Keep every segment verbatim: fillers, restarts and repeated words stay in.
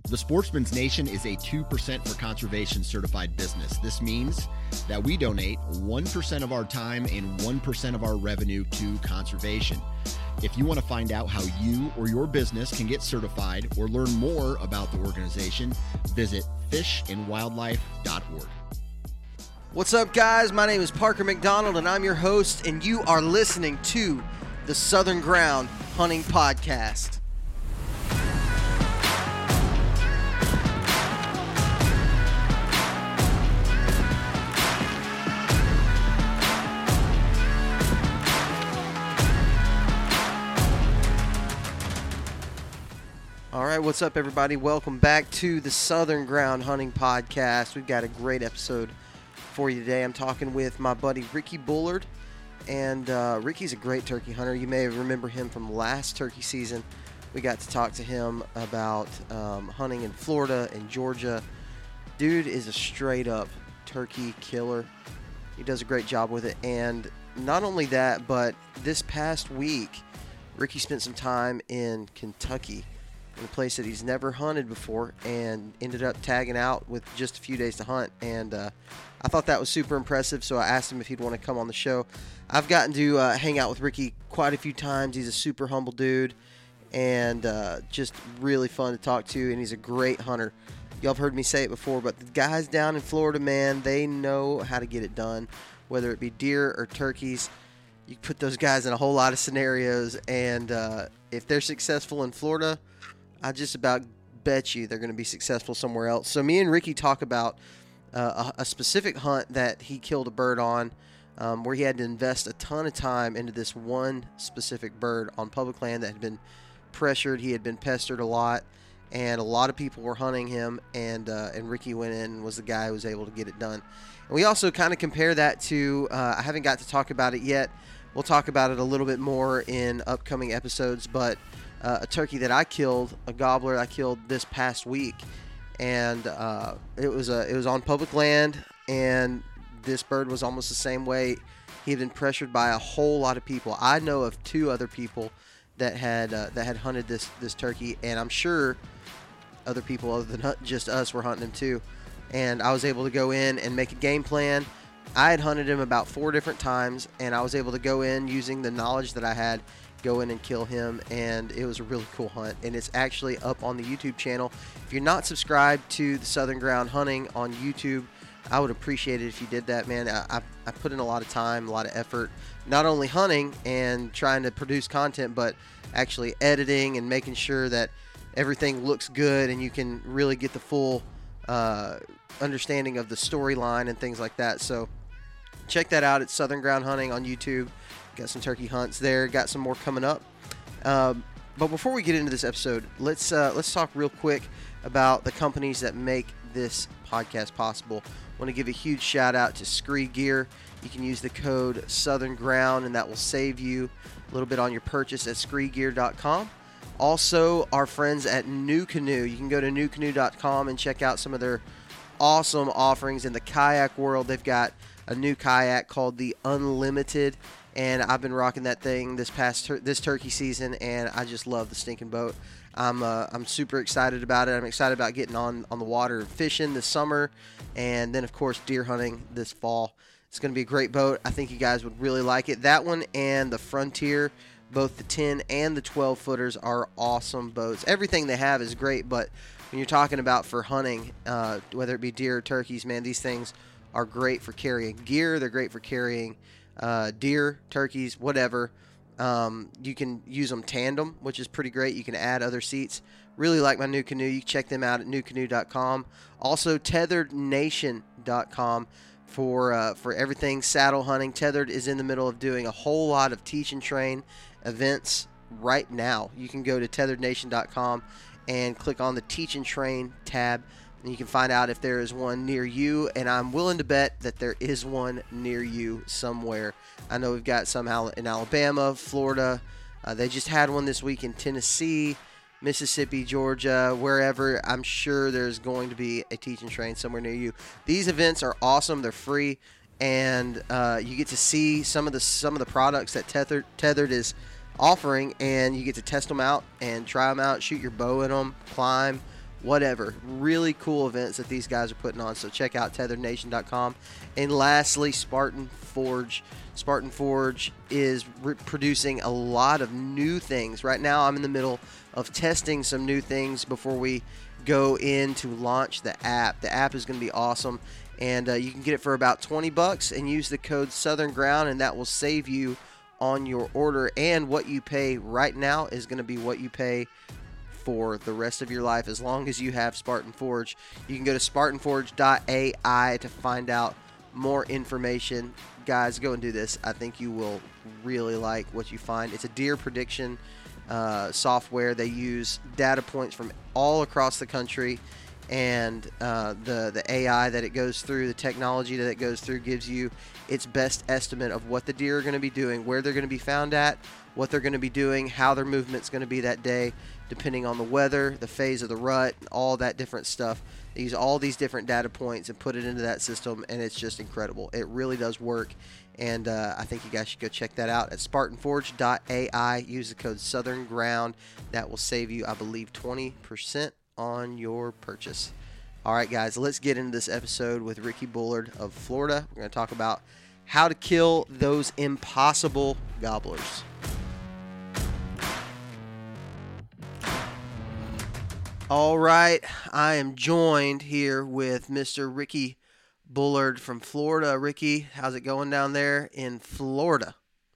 The Sportsman's Nation is a two percent for conservation certified business. This means that we donate one percent of our time and one percent of our revenue to conservation. If you want to find out how you or your business can get certified or learn more about the organization, visit fish and wildlife dot org. What's up, guys? My name is Parker McDonald, and I'm your host, and you are listening to the Southern Ground Hunting Podcast. All right, what's up, everybody? Welcome back to the Southern Ground Hunting Podcast. We've got a great episode for you today. I'm talking with my buddy Ricky Bullard, and uh, Ricky's a great turkey hunter. You may remember him from last turkey season. We got to talk to him about um, hunting in Florida and Georgia. Dude is a straight-up turkey killer. He does a great job with it, and not only that, but this past week, Ricky spent some time in Kentucky, in a place that he's never hunted before, and ended up tagging out with just a few days to hunt. And uh, I thought that was super impressive, so I asked him if he'd want to come on the show. I've gotten to uh, hang out with Ricky quite a few times. He's a super humble dude, and uh, just really fun to talk to, and he's a great hunter. Y'all have heard me say it before, but the guys down in Florida, man, they know how to get it done, whether it be deer or turkeys. You put those guys in a whole lot of scenarios, and uh, if they're successful in Florida, I just about bet you they're going to be successful somewhere else. So me and Ricky talk about uh, a, a specific hunt that he killed a bird on, um, where he had to invest a ton of time into this one specific bird on public land that had been pressured. He had been pestered a lot, and a lot of people were hunting him, and uh, and Ricky went in and was the guy who was able to get it done. And we also kind of compare that to, uh, I haven't got to talk about it yet. We'll talk about it a little bit more in upcoming episodes, but Uh, a turkey that I killed, a gobbler I killed this past week, and uh, it was a, it was on public land, and this bird was almost the same way. He had been pressured by a whole lot of people. I know of two other people that had uh, that had hunted this this turkey, and I'm sure other people other than just us were hunting him too. And I was able to go in and make a game plan. I had hunted him about four different times, and I was able to go in using the knowledge that I had, go in and kill him, and it was a really cool hunt, and it's actually up on the YouTube channel. If you're not subscribed to the Southern Ground Hunting on YouTube, I would appreciate it if you did that, man. I, I, I put in a lot of time, a lot of effort, not only hunting and trying to produce content, but actually editing and making sure that everything looks good and you can really get the full uh, understanding of the storyline and things like that. So check that out at Southern Ground Hunting on YouTube. Got some turkey hunts there. Got some more coming up. Um, but before we get into this episode, let's uh, let's talk real quick about the companies that make this podcast possible. I want to give a huge shout out to Scree Gear. You can use the code Southern Ground, and that will save you a little bit on your purchase at scree gear dot com. Also, our friends at NuCanoe. You can go to new canoe dot com and check out some of their awesome offerings in the kayak world. They've got a new kayak called the Unlimited, and I've been rocking that thing this past tur- this turkey season, and I just love the stinking boat. I'm uh, I'm super excited about it. I'm excited about getting on, on the water and fishing this summer, and then, of course, deer hunting this fall. It's going to be a great boat. I think you guys would really like it. That one and the Frontier, both the ten and the twelve footers, are awesome boats. Everything they have is great, but when you're talking about for hunting, uh, whether it be deer or turkeys, man, these things are great for carrying gear. They're great for carrying uh, deer, turkeys, whatever. Um, you can use them tandem, which is pretty great. You can add other seats. Really like my NuCanoe. You can check them out at new canoe dot com. Also, tethered nation dot com for uh, for everything saddle hunting. Tethered is in the middle of doing a whole lot of teach and train events right now. You can go to tethered nation dot com and click on the Teach and Train tab, and you can find out if there is one near you, and I'm willing to bet that there is one near you somewhere. I know we've got some in Alabama, Florida. Uh, they just had one this week in Tennessee, Mississippi, Georgia, wherever. I'm sure there's going to be a Teach and Train somewhere near you. These events are awesome. They're free, and uh, you get to see some of the some of the products that Tethered, Tethered is offering, and you get to test them out and try them out, shoot your bow in them, climb, whatever. Really cool events that these guys are putting on. So check out tethered nation dot com. And lastly, Spartan Forge. Spartan Forge is re- producing a lot of new things. Right now, I'm in the middle of testing some new things before we go in to launch the app. The app is going to be awesome, and uh, you can get it for about twenty bucks and use the code Southern Ground, and that will save you on your order. And what you pay right now is going to be what you pay for the rest of your life as long as you have Spartan Forge. You can go to spartan forge dot A I to find out more information. Guys, go and do this. I think you will really like what you find. It's a deer prediction uh, software. They use data points from all across the country, and uh, the, the A I that it goes through, the technology that it goes through gives you its best estimate of what the deer are going to be doing, where they're going to be found at, what they're going to be doing, how their movement's going to be that day, depending on the weather, the phase of the rut, all that different stuff. They use all these different data points and put it into that system, and it's just incredible. It really does work, and uh, I think you guys should go check that out at spartan forge dot A I. Use the code Southern Ground. That will save you, I believe, twenty percent on your purchase. All right, guys, let's get into this episode with Ricky Bullard of Florida. We're going to talk about how to kill those impossible gobblers. All right, I am joined here with Mister Ricky Bullard from Florida. Ricky, how's it going down there in Florida?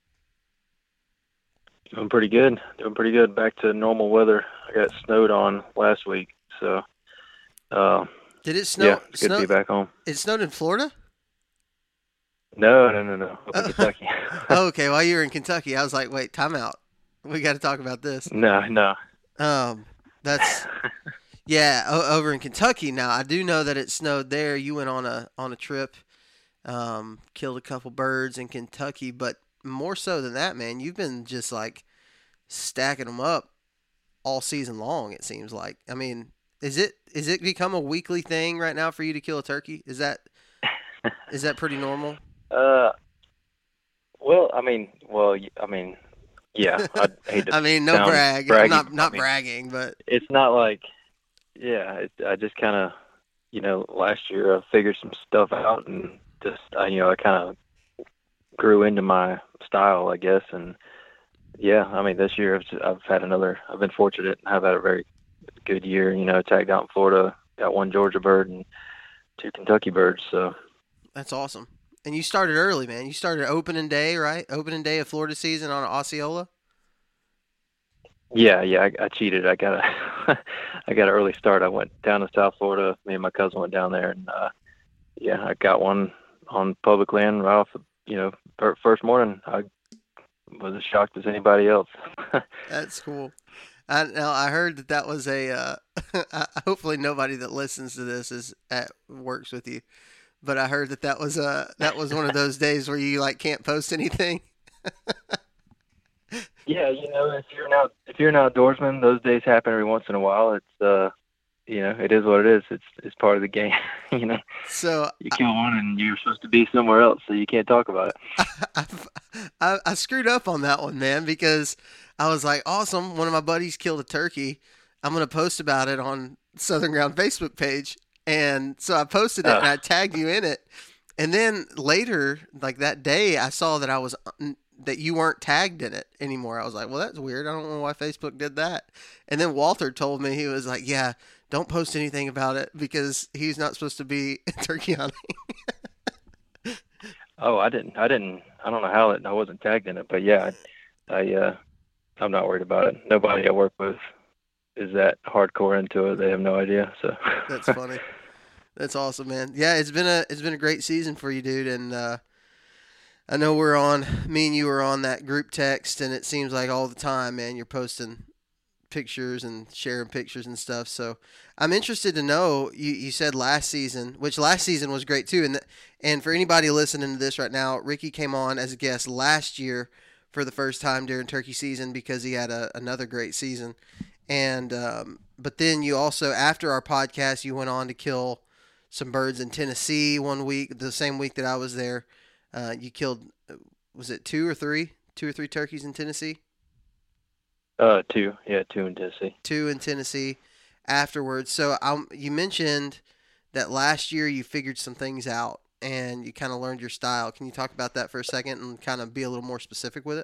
Doing pretty good. Doing pretty good. Back to normal weather. I got snowed on last week, so uh, did it snow? Yeah, it's good snow, to be back home. It snowed in Florida? No, no, no, no. Up in Kentucky. Oh, okay, while you were in Kentucky, I was like, wait, time out. We got to talk about this. No, no. Um, that's yeah, o- over in Kentucky. Now I do know that it snowed there. You went on a on a trip, um, killed a couple birds in Kentucky, but more so than that, man, you've been just like stacking them up all season long. It seems like. I mean, is it is it become a weekly thing right now for you to kill a turkey? Is that is that pretty normal? Uh, well, I mean, well, I mean. Yeah, I'd hate to I mean, no sound brag. braggy. I'm not not I mean, bragging, but it's not like, yeah, it, I just kind of, you know, last year I figured some stuff out and just, I, you know, I kind of grew into my style, I guess. And yeah, I mean, this year I've, just, I've had another, I've been fortunate and I've had a very good year, you know, tagged out in Florida, got one Georgia bird and two Kentucky birds. So that's awesome. And you started early, man. You started opening day, right? Opening day of Florida season on an Osceola. Yeah, yeah, I, I cheated. I got a, I got an early start. I went down to South Florida. Me and my cousin went down there, and uh, yeah, I got one on public land right off. The, you know, first morning. I was as shocked as anybody else. That's cool. I now I heard that that was a. Uh, hopefully, nobody that listens to this is at works with you. But I heard that that was uh that was one of those days where you like can't post anything. Yeah, you know, if you're an out, if you're an outdoorsman, those days happen every once in a while. It's uh, you know, it is what it is. It's it's part of the game. You know. So you kill one and you're supposed to be somewhere else, so you can't talk about it. I, I, I screwed up on that one, man, because I was like, awesome. One of my buddies killed a turkey. I'm gonna post about it on Southern Ground Facebook page. And so I posted it uh. and I tagged you in it. And then later, like that day, I saw that I was that you weren't tagged in it anymore. I was like, well, that's weird. I don't know why Facebook did that. And then Walter told me, he was like, yeah, don't post anything about it because he's not supposed to be turkey hunting. Oh, I didn't. I didn't. I don't know how it, I wasn't tagged in it, but yeah, I, I uh, I'm not worried about it. Nobody I work with is that hardcore into it. They have no idea. So that's funny. That's awesome, man. Yeah, it's been a it's been a great season for you, dude. And uh, I know we're on. Me and you are on that group text, and it seems like all the time, man, you're posting pictures and sharing pictures and stuff. So I'm interested to know. You, you said last season, which last season was great too. And the, and for anybody listening to this right now, Ricky came on as a guest last year for the first time during turkey season because he had a, another great season. And um, but then you also, after our podcast, you went on to kill some birds in Tennessee one week, the same week that I was there. Uh, you killed, was it two or three? Two or three turkeys in Tennessee? Uh, two. Yeah, two in Tennessee. Two in Tennessee. afterwards. So um, you mentioned that last year you figured some things out and you kind of learned your style. Can you talk about that for a second and kind of be a little more specific with it?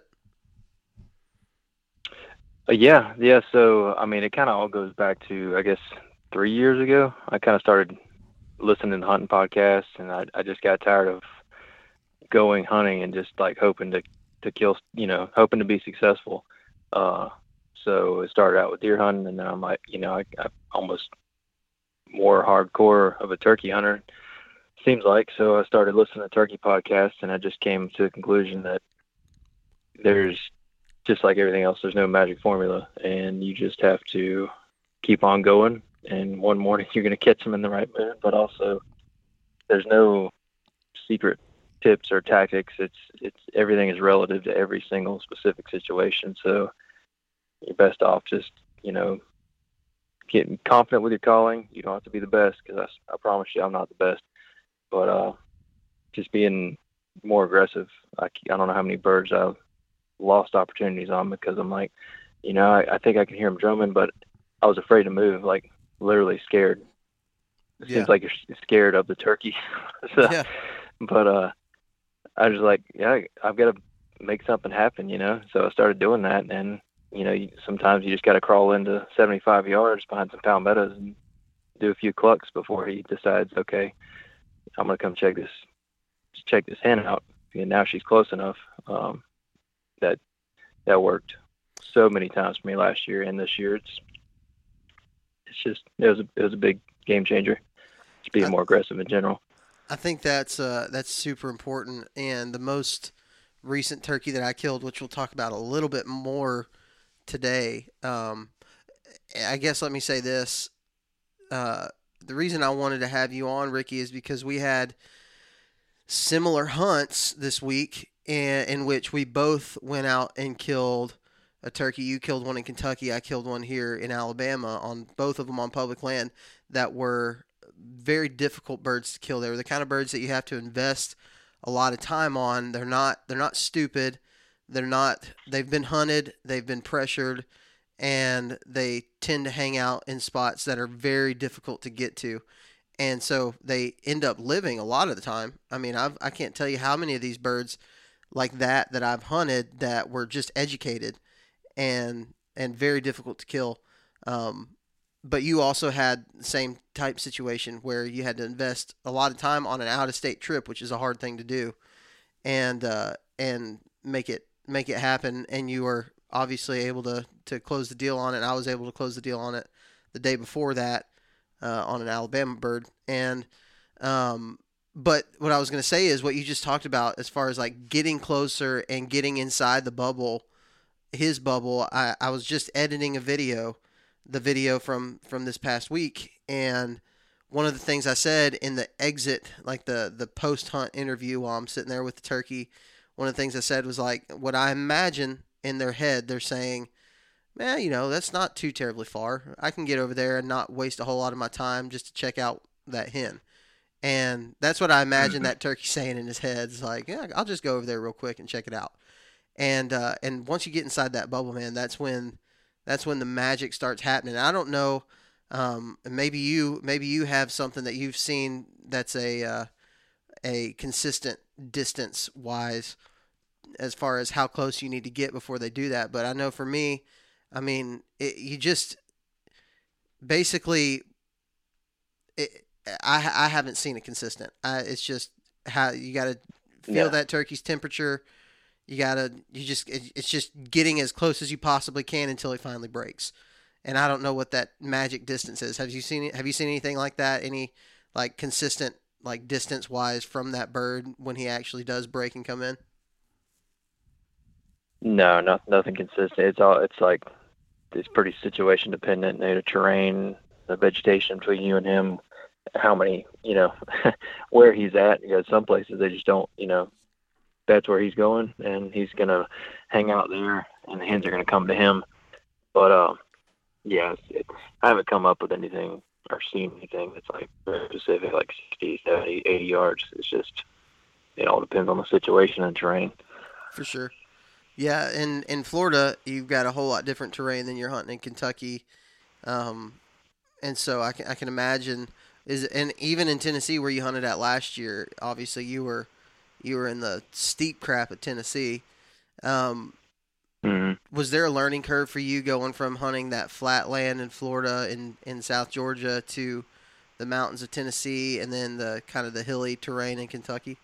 Uh, yeah, yeah. So, I mean, it kind of all goes back to, I guess, three years ago. I kind of started listening to hunting podcasts, and I, I just got tired of going hunting and just like hoping to, to kill, you know, hoping to be successful. Uh, so it started out with deer hunting, and then I'm like, you know, I, I almost more hardcore of a turkey hunter, seems like. So I started listening to turkey podcasts, and I just came to the conclusion that there's, just like everything else, there's no magic formula, and you just have to keep on going. And one morning you're going to catch them in the right mood, but also there's no secret tips or tactics. It's, it's everything is relative to every single specific situation. So you're best off just, you know, getting confident with your calling. You don't have to be the best, because I, I promise you I'm not the best, but uh, just being more aggressive. I, I don't know how many birds I've lost opportunities on because I'm like, you know, I, I think I can hear them drumming, but I was afraid to move, like literally scared. It Yeah. seems like you're scared of the turkey. so, Yeah. But uh, I was like, yeah, I've got to make something happen, you know? So I started doing that, and, you know, you, sometimes you just got to crawl into seventy-five yards behind some palmettos and do a few clucks before he decides, okay, I'm going to come check this, check this hen out. And now she's close enough. Um, that that worked so many times for me last year, and this year it's it's just it was a, it was a big game changer. Just being more aggressive in general. I think that's uh, that's super important. And the most recent turkey that I killed, which we'll talk about a little bit more today, um, I guess let me say this. Uh, the reason I wanted to have you on, Ricky, is because we had similar hunts this week in, in which we both went out and killed a turkey. You killed one in Kentucky. I killed one here in Alabama, on both of them on public land, that were very difficult birds to kill. They were the kind of birds that you have to invest a lot of time on. They're not they're not stupid. They're not they've been hunted, they've been pressured, and they tend to hang out in spots that are very difficult to get to. And so they end up living a lot of the time. I mean, I've, I can't tell you how many of these birds like that that I've hunted that were just educated and and very difficult to kill. Um, but you also had the same type situation where you had to invest a lot of time on an out-of-state trip, which is a hard thing to do, and uh, and make it make it happen. And you were obviously able to, to close the deal on it. I was able to close the deal on it the day before that uh, on an Alabama bird. And um, but what I was going to say is what you just talked about as far as like getting closer and getting inside the bubble, his bubble. I, I was just editing a video, the video from, from this past week. And one of the things I said in the exit, like the, the post-hunt interview while I'm sitting there with the turkey, one of the things I said was like, what I imagine in their head, they're saying, man, you know, that's not too terribly far. I can get over there and not waste a whole lot of my time just to check out that hen. And that's what I imagine that turkey saying in his head. It's like, yeah, I'll just go over there real quick and check it out. And uh, and once you get inside that bubble, man, that's when that's when the magic starts happening. I don't know, um, maybe you maybe you have something that you've seen that's a uh, a consistent distance wise as far as how close you need to get before they do that. But I know for me, I mean, it, you just basically, it, I I haven't seen it consistent. I, it's just how you got to feel Yeah. that turkey's temperature. You gotta, you just, it, it's just getting as close as you possibly can until it finally breaks. And I don't know what that magic distance is. Have you seen it? Have you seen anything like that? Any like consistent, like distance wise from that bird when he actually does break and come in? No, not nothing consistent. It's all it's like it's pretty situation dependent. You know, the terrain, the vegetation between you and him, how many, you know, where he's at. Because some places they just don't, you know, that's where he's going, and he's gonna hang out there, and the hens are gonna come to him. But um, yeah, it's, it's, I haven't come up with anything or seen anything that's like very specific, like sixty, seventy, eighty yards. It's just it all depends on the situation and terrain. For sure. Yeah, in, in Florida, you've got a whole lot different terrain than you're hunting in Kentucky. Um, and so I can I can imagine is and even in Tennessee where you hunted at last year, obviously you were you were in the steep crap of Tennessee. Um, hmm was there a learning curve for you going from hunting that flat land in Florida and in South Georgia to the mountains of Tennessee and then the kind of the hilly terrain in Kentucky?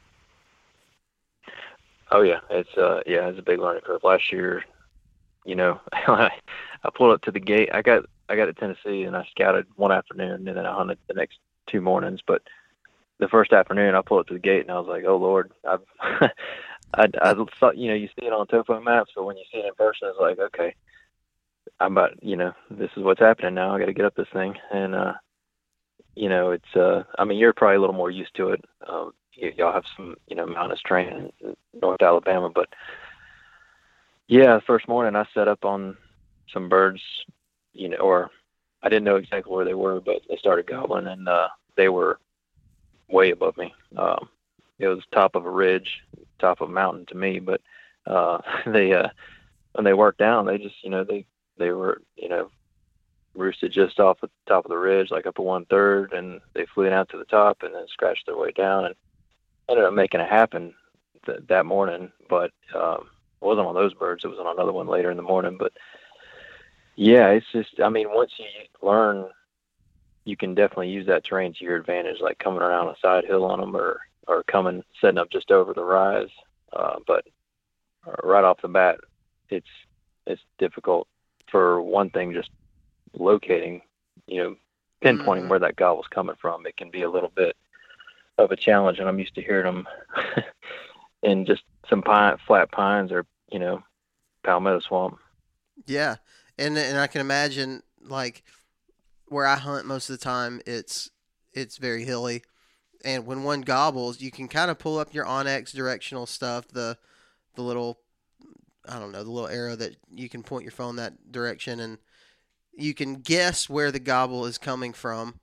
Oh yeah, it's uh yeah, it's a big learning curve. Last year, you know, I pulled up to the gate. I got I got to Tennessee and I scouted one afternoon and then I hunted the next two mornings. But the first afternoon, I pulled up to the gate and I was like, oh Lord, I've I I thought, you know, you see it on topo maps, but when you see it in person, it's like, okay, I'm about, you know, this is what's happening now. I got to get up this thing, and uh, you know, it's uh, I mean, you're probably a little more used to it. Um, y- y'all have some, you know, mountainous terrain in North Alabama, but yeah, the first morning I set up on some birds, you know, or I didn't know exactly where they were, but they started gobbling, and uh, they were way above me. Um, it was top of a ridge, top of a mountain to me, but uh, they uh, when they worked down, they just, you know, they they were, you know, roosted just off the top of the ridge, like up to one third, and they flew out to the top and then scratched their way down and ended up making it happen th- that morning. But um, it wasn't on those birds; it was on another one later in the morning. But yeah, it's just, I mean, once you learn, you can definitely use that terrain to your advantage, like coming around a side hill on them, or or coming setting up just over the rise. Uh, but right off the bat, it's it's difficult for one thing, just locating, you know, pinpointing Mm-hmm. where that gobble's coming from. It can be a little bit of a challenge, and I'm used to hearing them in just some pine, flat pines, or, you know, palmetto swamp. Yeah, and and I can imagine like where I hunt most of the time, it's it's very hilly, and when one gobbles, you can kind of pull up your Onyx directional stuff, the the little I don't know the little arrow that you can point your phone that direction, and you can guess where the gobble is coming from.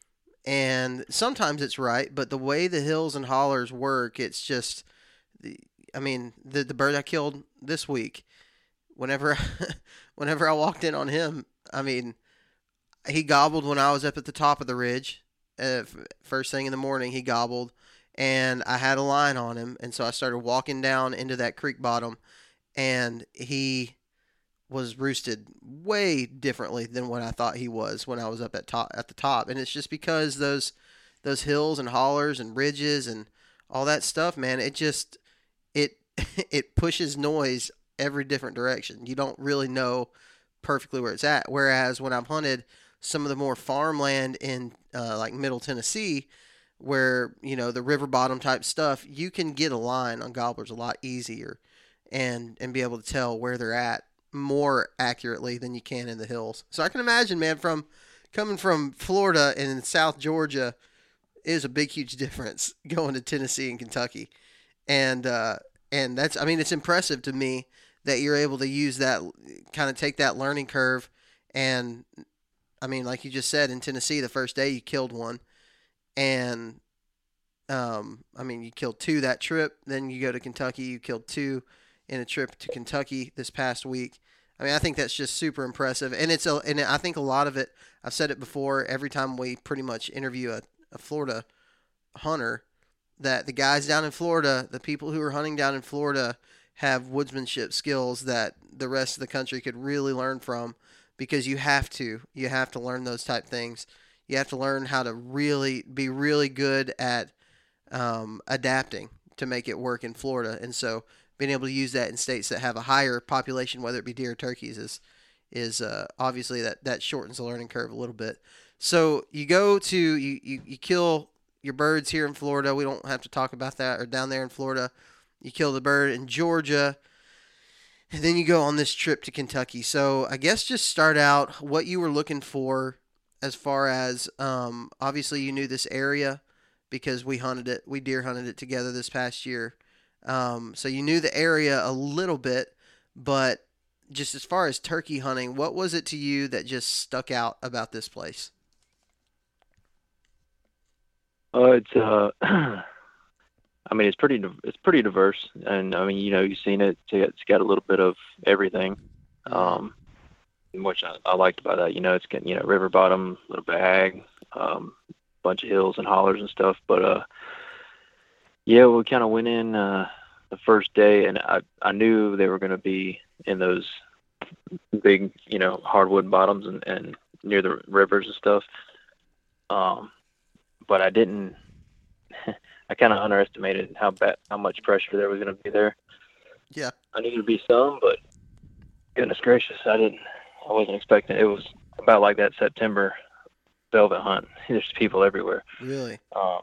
And sometimes it's right, but the way the hills and hollers work, it's just the. I mean, the the bird I killed this week, whenever whenever I walked in on him, I mean, he gobbled when I was up at the top of the ridge. Uh, first thing in the morning, he gobbled, and I had a line on him, and so I started walking down into that creek bottom, and he was roosted way differently than what I thought he was when I was up at top at the top, and it's just because those those hills and hollers and ridges and all that stuff, man. It just it it pushes noise every different direction. You don't really know perfectly where it's at. Whereas when I've hunted some of the more farmland in uh, like Middle Tennessee, where you know the river bottom type stuff, you can get a line on gobblers a lot easier, and and be able to tell where they're at more accurately than you can in the hills. So I can imagine, man, from coming from Florida and in South Georgia is a big, huge difference going to Tennessee and Kentucky, and uh, and that's I mean it's impressive to me that you're able to use that kind of take that learning curve and I mean, like you just said, in Tennessee, the first day you killed one, and um, I mean, you killed two that trip. Then you go to Kentucky, you killed two in a trip to Kentucky this past week. I mean, I think that's just super impressive, and it's a, and I think a lot of it. I've said it before. Every time we pretty much interview a, a Florida hunter, that the guys down in Florida, the people who are hunting down in Florida, have woodsmanship skills that the rest of the country could really learn from, because you have to you have to learn those type things. You have to learn how to really be really good at um, adapting to make it work in Florida, and so being able to use that in states that have a higher population, whether it be deer or turkeys, is is uh, obviously that that shortens the learning curve a little bit. So you go to you, you you kill your birds here in Florida. We don't have to talk about that, or down there in Florida. You kill the bird in Georgia. And then you go on this trip to Kentucky. So I guess just start out what you were looking for as far as um, obviously you knew this area because we hunted it, we deer hunted it together this past year. Um, so you knew the area a little bit, but just as far as turkey hunting, what was it to you that just stuck out about this place? Uh, it's uh, I mean, it's pretty it's pretty diverse, and I mean, you know, you've seen it. It's got a little bit of everything. Um, which I, I liked about that. You know, it's getting, you know, river bottom, little bag, um, bunch of hills and hollers and stuff. But uh, yeah, we kind of went in uh, the first day, and I I knew they were going to be in those big, you know, hardwood bottoms and, and near the rivers and stuff. Um, but I didn't. I kind of underestimated how bad, how much pressure there was going to be there. Yeah, I knew there'd be some, but goodness gracious, I didn't. I wasn't expecting it. It was about like that September velvet hunt. There's people everywhere. really. Um,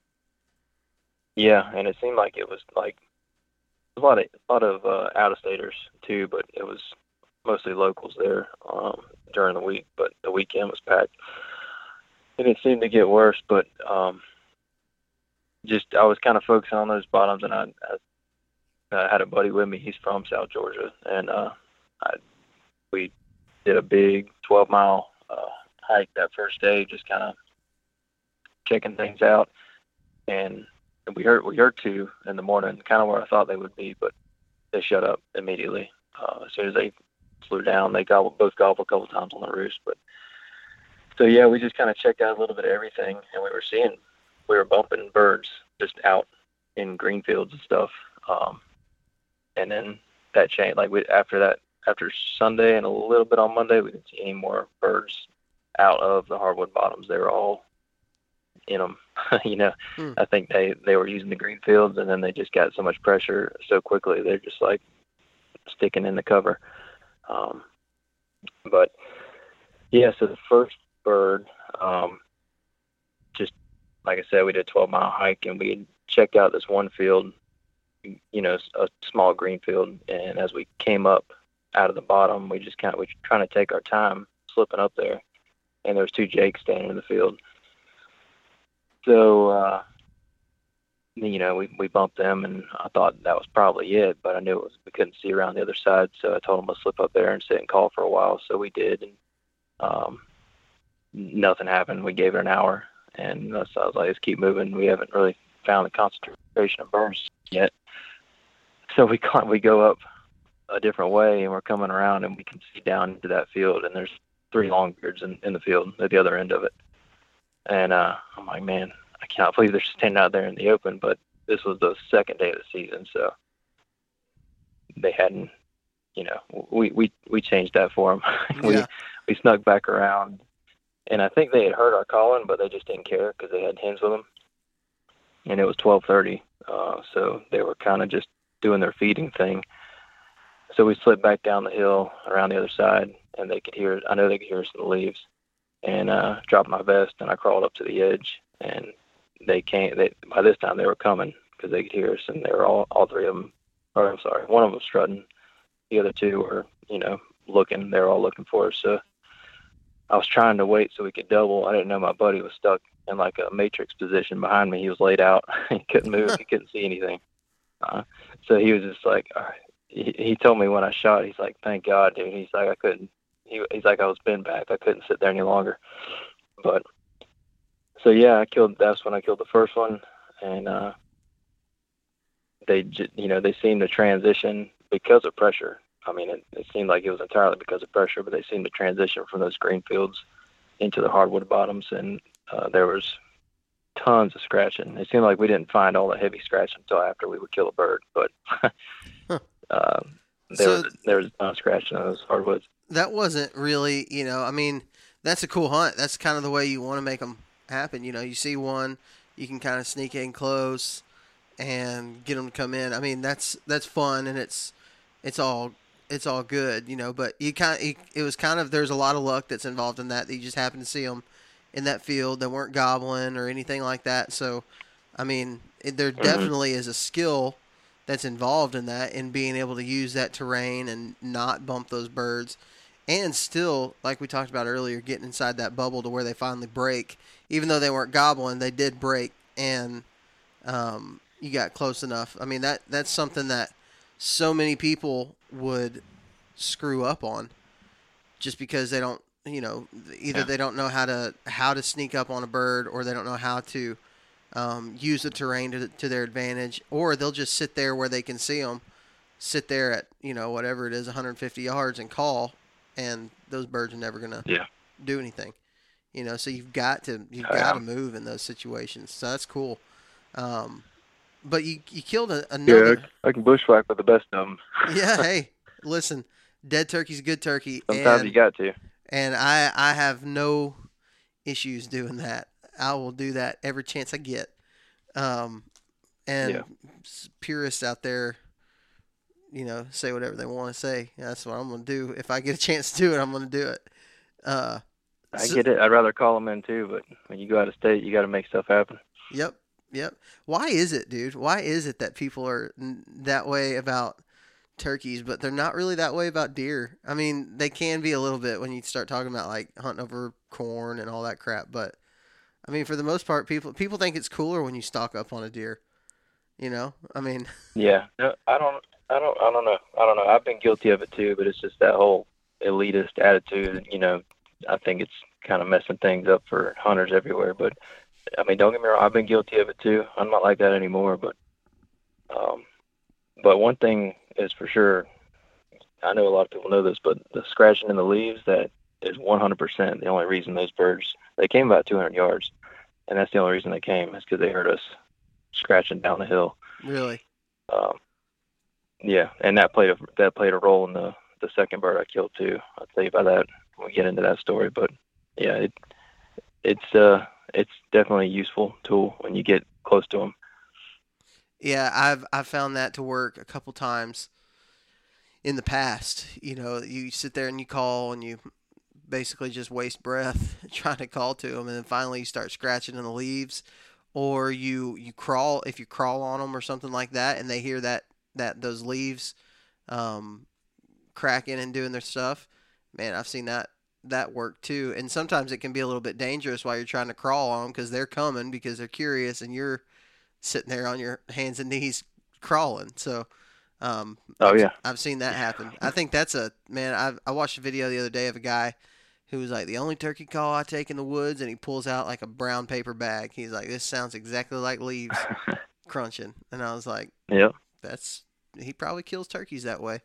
yeah, and it seemed like it was like a lot of a lot of uh, out-of-staters too, but it was mostly locals there um, during the week. But the weekend was packed, and it seemed to get worse. But um, just I was kind of focusing on those bottoms, and I, I, I had a buddy with me. He's from South Georgia, and uh, I, we did a big twelve mile uh, hike that first day, just kind of checking things out. And we heard we heard two in the morning, kind of where I thought they would be, but they shut up immediately. Uh, as soon as they flew down, they gobbled, both gobbled a couple times on the roost. But so yeah, we just kind of checked out a little bit of everything, and we were seeing, we were bumping birds just out in green fields and stuff. Um, and then that changed. Like we, after that, after Sunday and a little bit on Monday, we didn't see any more birds out of the hardwood bottoms. They were all in them. you know, hmm. I think they, they were using the green fields, and then they just got so much pressure so quickly. They're just like sticking in the cover. Um, but yeah, so the first bird, um, just like I said, we did a twelve mile hike, and we had checked out this one field, you know, a small green field. And as we came up out of the bottom, we just kind of, we were trying to take our time slipping up there, and there was two jakes standing in the field. So, uh, you know, we, we bumped them, and I thought that was probably it, but I knew it was, we couldn't see around the other side. So I told them to slip up there and sit and call for a while. So we did, and um, nothing happened. We gave it an hour, and so I was like, let's keep moving. We haven't really found the concentration of birds yet. So we can't, we go up a different way, and we're coming around, and we can see down into that field, and there's three longbeards in, in the field at the other end of it. And uh, I'm like, man, I can't believe they're standing out there in the open. But this was the second day of the season, so they hadn't, you know, we we, we changed that for them. we Yeah. we snuck back around, and I think they had heard our calling, but they just didn't care because they had hens with them. And it was twelve thirty, uh, so they were kind of just doing their feeding thing. So we slid back down the hill around the other side, and they could hear, I know they could hear us in the leaves. And uh, dropped my vest, and I crawled up to the edge, and they came. They, by this time, they were coming because they could hear us, and they were all, all three of them, or I'm sorry, one of them was strutting. The other two were, you know, looking. They were all looking for us. So I was trying to wait so we could double. I didn't know my buddy was stuck in like a matrix position behind me. He was laid out. He couldn't move. He couldn't see anything. Uh, so he was just like, all right. He, he told me when I shot, he's like, thank God, dude. He's like, I couldn't. He, he's like, I was bent back. I couldn't sit there any longer. But so yeah, I killed. That's when I killed the first one, and uh, they, you know, they seemed to transition because of pressure. I mean, it, it seemed like it was entirely because of pressure, but they seemed to transition from those green fields into the hardwood bottoms, and uh, there was tons of scratching. It seemed like we didn't find all the heavy scratching until after we would kill a bird, but huh. uh, there So, was there was a ton of scratching on those hardwoods. That wasn't really, you know, I mean, that's a cool hunt. That's kind of the way you want to make them happen. You know, you see one, you can kind of sneak in close and get them to come in. I mean, that's that's fun, and it's it's all it's all good, you know. But you kind of, it was kind of, there's a lot of luck that's involved in that. That you just happen to see them in that field. They weren't gobbling or anything like that. So, I mean, it, there definitely is a skill that's involved in that, in being able to use that terrain and not bump those birds. And still, like we talked about earlier, getting inside that bubble to where they finally break. Even though they weren't gobbling, they did break, and um, you got close enough. I mean, that that's something that so many people would screw up on just because they don't, you know, either yeah. they don't know how to how to sneak up on a bird, or they don't know how to um, use the terrain to, to their advantage, or they'll just sit there where they can see them, sit there at, you know, whatever it is, one hundred fifty yards and call. and those birds are never gonna yeah. do anything. You know, so you've got to you've Oh, got yeah. to move in those situations. So that's cool. Um, but you you killed a, Yeah, another. I can bushwhack with the best of them. Yeah. Hey, listen, dead turkey's good turkey, Sometimes and you got to. and I I have no issues doing that. I will do that every chance I get. Um, and Yeah. s- purists out there, you know, say whatever they want to say. That's what I'm gonna do. If I get a chance to do it, I'm gonna do it. Uh, I so, get it. I'd rather call them in too, but when you go out of state, you got to make stuff happen. Yep, yep. Why is it, dude? Why is it that people are n- that way about turkeys, but they're not really that way about deer? I mean, they can be a little bit when you start talking about like hunting over corn and all that crap, but I mean, for the most part, people people think it's cooler when you stalk up on a deer. You know, I mean, Yeah. No, I don't. I don't. I don't know. I don't know. I've been guilty of it too, but it's just that whole elitist attitude. You know, I think it's kind of messing things up for hunters everywhere. But I mean, don't get me wrong. I've been guilty of it too. I'm not like that anymore. But um, but one thing is for sure. I know a lot of people know this, but the scratching in the leaves, that is one hundred percent the only reason those birds, they came about two hundred yards, and that's the only reason they came is because they heard us scratching down the hill. really. Um, yeah, and that played a that played a role in the the second bird I killed too. I'll tell you about that when we get into that story. But yeah, it it's uh it's definitely a useful tool when you get close to them. Yeah, I've I've found that to work a couple times in the past. You know, you sit there and you call and you basically just waste breath trying to call to them, and then finally you start scratching in the leaves, or you you crawl if you crawl on them or something like that, and they hear that that those leaves um, cracking and doing their stuff. Man, I've seen that that work too. And sometimes it can be a little bit dangerous while you're trying to crawl on them because they're coming because they're curious, and you're sitting there on your hands and knees crawling. So um, Oh I've, yeah, I've seen that happen. I think that's a man. I I watched a video the other day of a guy who was like, the only turkey call I take in the woods, and he pulls out like a brown paper bag. He's like, this sounds exactly like leaves crunching, and I was like, yep. that's he probably kills turkeys that way.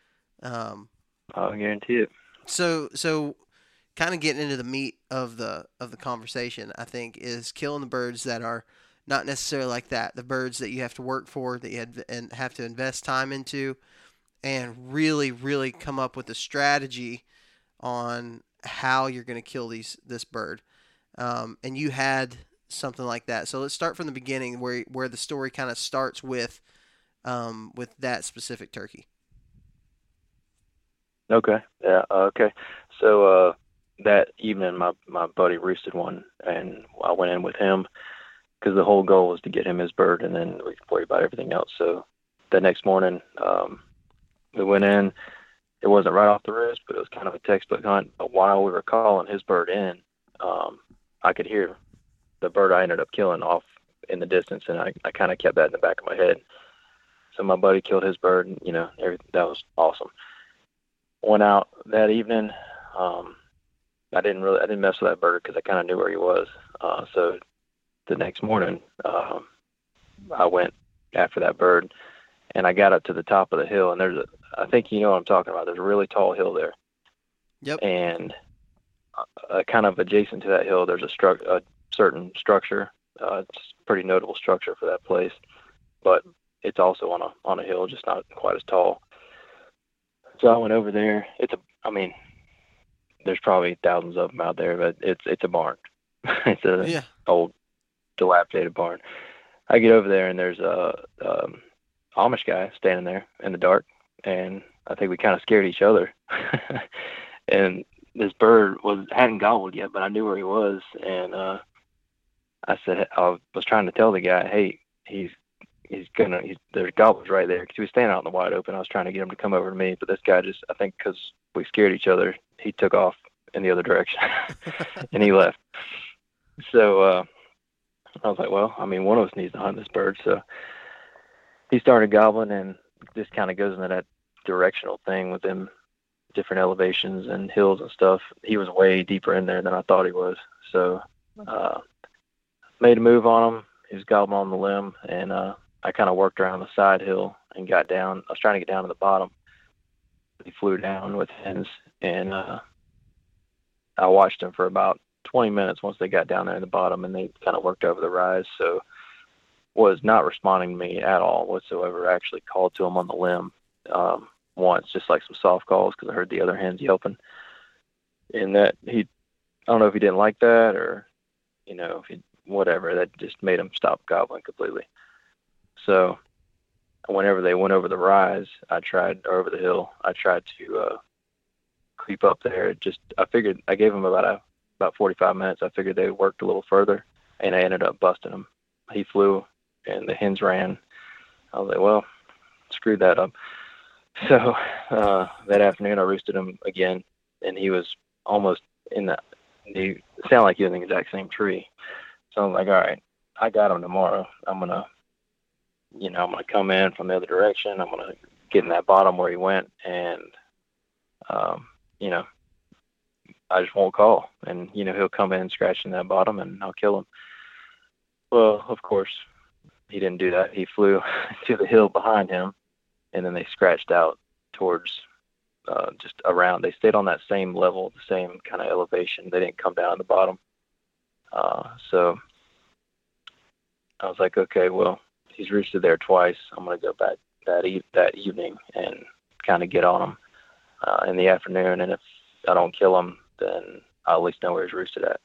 Um, I guarantee it. so so kind of getting into the meat of the of the conversation, I think, is killing the birds that are not necessarily like that. The birds that you have to work for, that you had, and have to invest time into, and really, really come up with a strategy on how you're going to kill these this bird. Um, and you had something like that. So let's start from the beginning, where where the story kind of starts with um, with that specific turkey. Okay. Yeah. uh, Okay. So uh, that evening, my my buddy roosted one, and I went in with him because the whole goal was to get him his bird, and then we could worry about everything else. So the next morning, um, we went in. It wasn't right off the roost, but it was kind of a textbook hunt. But while we were calling his bird in, um, I could hear the bird I ended up killing off in the distance, and I, I kind of kept that in the back of my head. So my buddy killed his bird, and, you know, everything, that was awesome. Went out that evening. Um, I didn't really, I didn't mess with that bird because I kind of knew where he was. Uh, so the next morning, um, I went after that bird, and I got up to the top of the hill, and there's a, I think you know what I'm talking about. There's a really tall hill there. Yep. And uh, kind of adjacent to that hill, there's a, stru- a certain structure. Uh, it's a pretty notable structure for that place, but it's also on a on a hill, just not quite as tall. So I went over there. It's a, I mean, there's probably thousands of them out there, but it's it's a barn. It's a Yeah. old, dilapidated barn. I get over there, and there's a um, Amish guy standing there in the dark, and I think we kind of scared each other. And this bird was hadn't gobbled yet, but I knew where he was, and uh, I said I was trying to tell the guy, hey, he's he's gonna he's, there's gobblers right there, because he was standing out in the wide open. I was trying to get him to come over to me, but this guy just, I think because we scared each other, he took off in the other direction and he left. So uh, I was like, well, I mean, one of us needs to hunt this bird. So he started gobbling, and this kind of goes into that directional thing with them different elevations and hills and stuff. He was way deeper in there than I thought he was. So uh, made a move on him. He was gobbling on the limb, and uh, I kind of worked around the side hill and got down. I was trying to get down to the bottom, He flew down with hens, and uh, I watched them for about twenty minutes once they got down there in the bottom, and they kind of worked over the rise. So was not responding to me at all whatsoever. I actually called to him on the limb um, once, just like some soft calls, because I heard the other hens yelping. And that he, I don't know if he didn't like that or, you know, if he, whatever, that just made him stop gobbling completely. So whenever they went over the rise, I tried, or over the hill, I tried to uh, creep up there. It just, I figured, I gave him about a, about forty-five minutes. I figured they worked a little further, and I ended up busting him. He flew, and the hens ran. I was like, well, screwed that up. So uh, that afternoon, I roosted him again, and he was almost in the, he sounded like he was in the exact same tree. So I was like, all right, I got him tomorrow. I'm going to, you know, I'm going to come in from the other direction. I'm going to get in that bottom where he went, and, um, you know, I just won't call. And, you know, he'll come in scratching that bottom, and I'll kill him. Well, of course, he didn't do that. He flew to the hill behind him, and then they scratched out towards uh, just around. They stayed on that same level, the same kind of elevation. They didn't come down at the bottom. Uh, so I was like, okay, well, he's roosted there twice. I'm going to go back that e- that evening and kind of get on him uh, in the afternoon. And if I don't kill him, then I'll at least know where he's roosted at.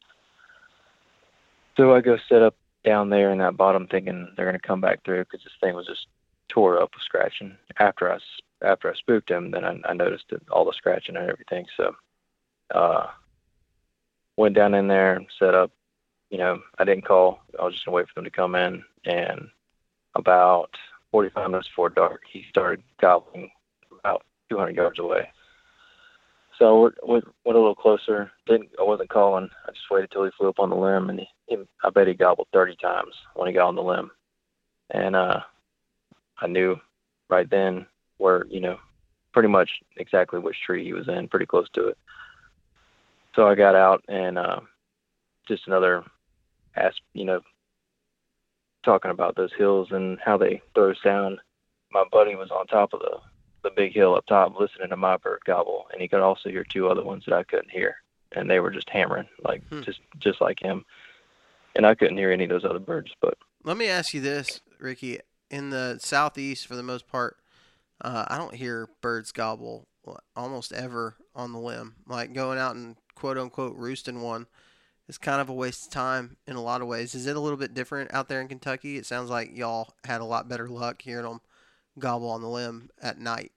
So I go set up down there in that bottom thinking they're going to come back through, because this thing was just tore up with scratching. After I, after I spooked him, then I, I noticed that all the scratching and everything. So uh, went down in there, set up. You know, I didn't call. I was just going to wait for them to come in. And about forty-five minutes before dark, he started gobbling about two hundred yards away. So we went, went a little closer. Didn't I wasn't calling. I just waited till he flew up on the limb, and he, he, I bet he gobbled thirty times when he got on the limb. And uh, I knew right then where, you know, pretty much exactly which tree he was in, pretty close to it. So I got out, and uh, just another, ask, you know, talking about those hills and how they throw sound. My buddy was on top of the the big hill up top listening to my bird gobble, and he could also hear two other ones that I couldn't hear, and they were just hammering, like hmm. just just like him. And I couldn't hear any of those other birds. But let me ask you this, Ricky. In the southeast, for the most part, uh, I don't hear birds gobble almost ever on the limb. Like going out and quote unquote roosting one is kind of a waste of time in a lot of ways. Is it a little bit different out there in Kentucky? It sounds like y'all had a lot better luck hearing them gobble on the limb at night.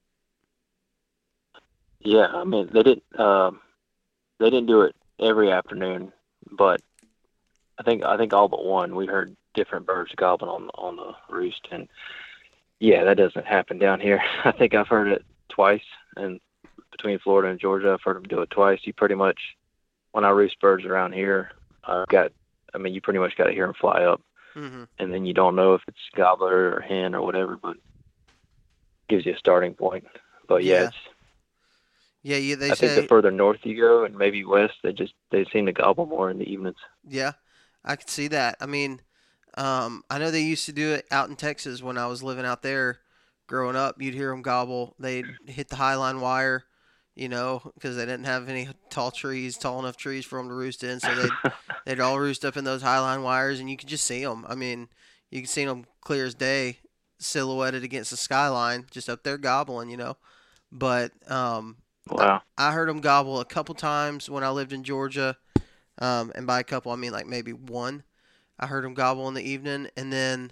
Yeah, I mean they didn't um, they didn't do it every afternoon, but I think I think all but one we heard different birds gobbling on on the roost, and yeah, that doesn't happen down here. I think I've heard it twice, and between Florida and Georgia, I've heard them do it twice. You pretty much, when I roost birds around here, I've got, I mean, you pretty much got to hear them fly up. Mm-hmm. And then you don't know if it's gobbler or hen or whatever, but gives you a starting point. But yeah, yeah. it's, yeah, yeah. They I say think the further north you go and maybe west, they just they seem to gobble more in the evenings. Yeah, I could see that. I mean, um, I know they used to do it out in Texas when I was living out there. Growing up, you'd hear them gobble. They'd hit the highline wire, you know, because they didn't have any tall trees, tall enough trees for them to roost in. So they'd, they'd all roost up in those highline wires, and you could just see them. I mean, you could see them clear as day, silhouetted against the skyline, just up there gobbling, you know. But um, wow. I, I heard them gobble a couple times when I lived in Georgia. Um, and by a couple, I mean like maybe one. I heard them gobble in the evening. And then,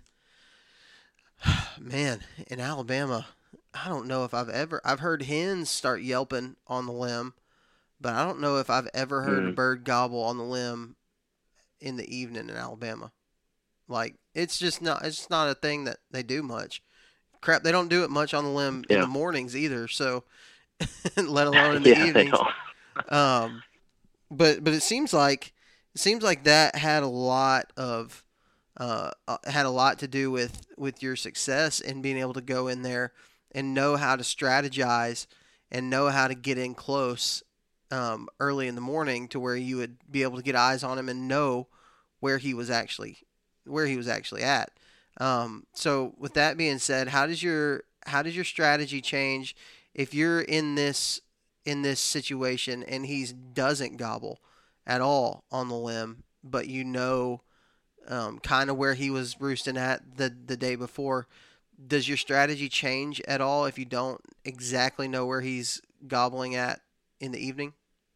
man, in Alabama, I don't know if I've ever – I've heard hens start yelping on the limb, but I don't know if I've ever heard mm. a bird gobble on the limb in the evening in Alabama. Like, it's just not – it's just not a thing that they do much. Crap, they don't do it much on the limb yeah. in the mornings either, so let alone in the yeah, evenings. Um, but but it seems like it seems like that had a lot of uh, had a lot to do with, with your success in being able to go in there and know how to strategize and know how to get in close um, early in the morning to where you would be able to get eyes on him and know where he was actually where he was actually at. Um, so with that being said, how does your how does your strategy change if you're in this in this situation and he doesn't gobble at all on the limb, but you know um, kind of where he was roosting at the the day before, does your strategy change at all if you don't exactly know where he's gobbling at in the evening?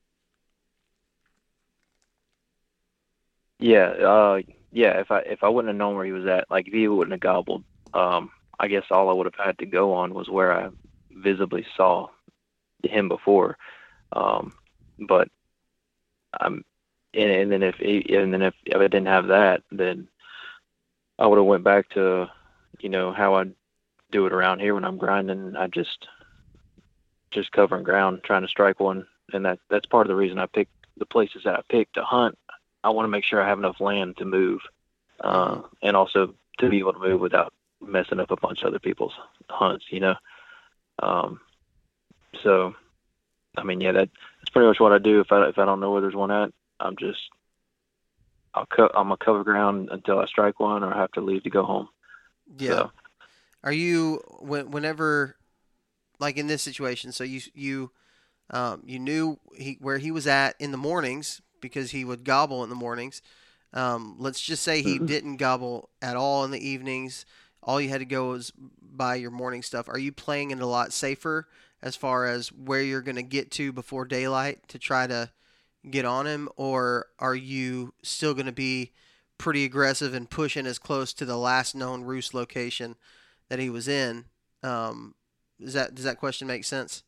Yeah, uh, yeah. If I if I wouldn't have known where he was at, like if he wouldn't have gobbled, um, I guess all I would have had to go on was where I visibly saw him before. Um, but I'm, and, and then if he, and then if, if I didn't have that, then I would have went back to, you know, how I do it around here when I'm grinding. I just just covering ground, trying to strike one, and that that's part of the reason I picked the places that I picked to hunt. I want to make sure I have enough land to move, uh, and also to be able to move without messing up a bunch of other people's hunts, you know. Um, so, I mean, yeah, that, that's pretty much what I do. If I if I don't know where there's one at, I'm just I'll co- I'm gonna cover ground until I strike one, or I have to leave to go home. Yeah. So, Are you when, whenever, like in this situation? So you you um, you knew he where he was at in the mornings because he would gobble in the mornings. Um, let's just say he mm-hmm. didn't gobble at all in the evenings. All you had to go was buy your morning stuff. Are you playing it a lot safer as far as where you're going to get to before daylight to try to get on him, or are you still going to be pretty aggressive and pushing as close to the last known roost location that he was in? Um, does that does that question make sense?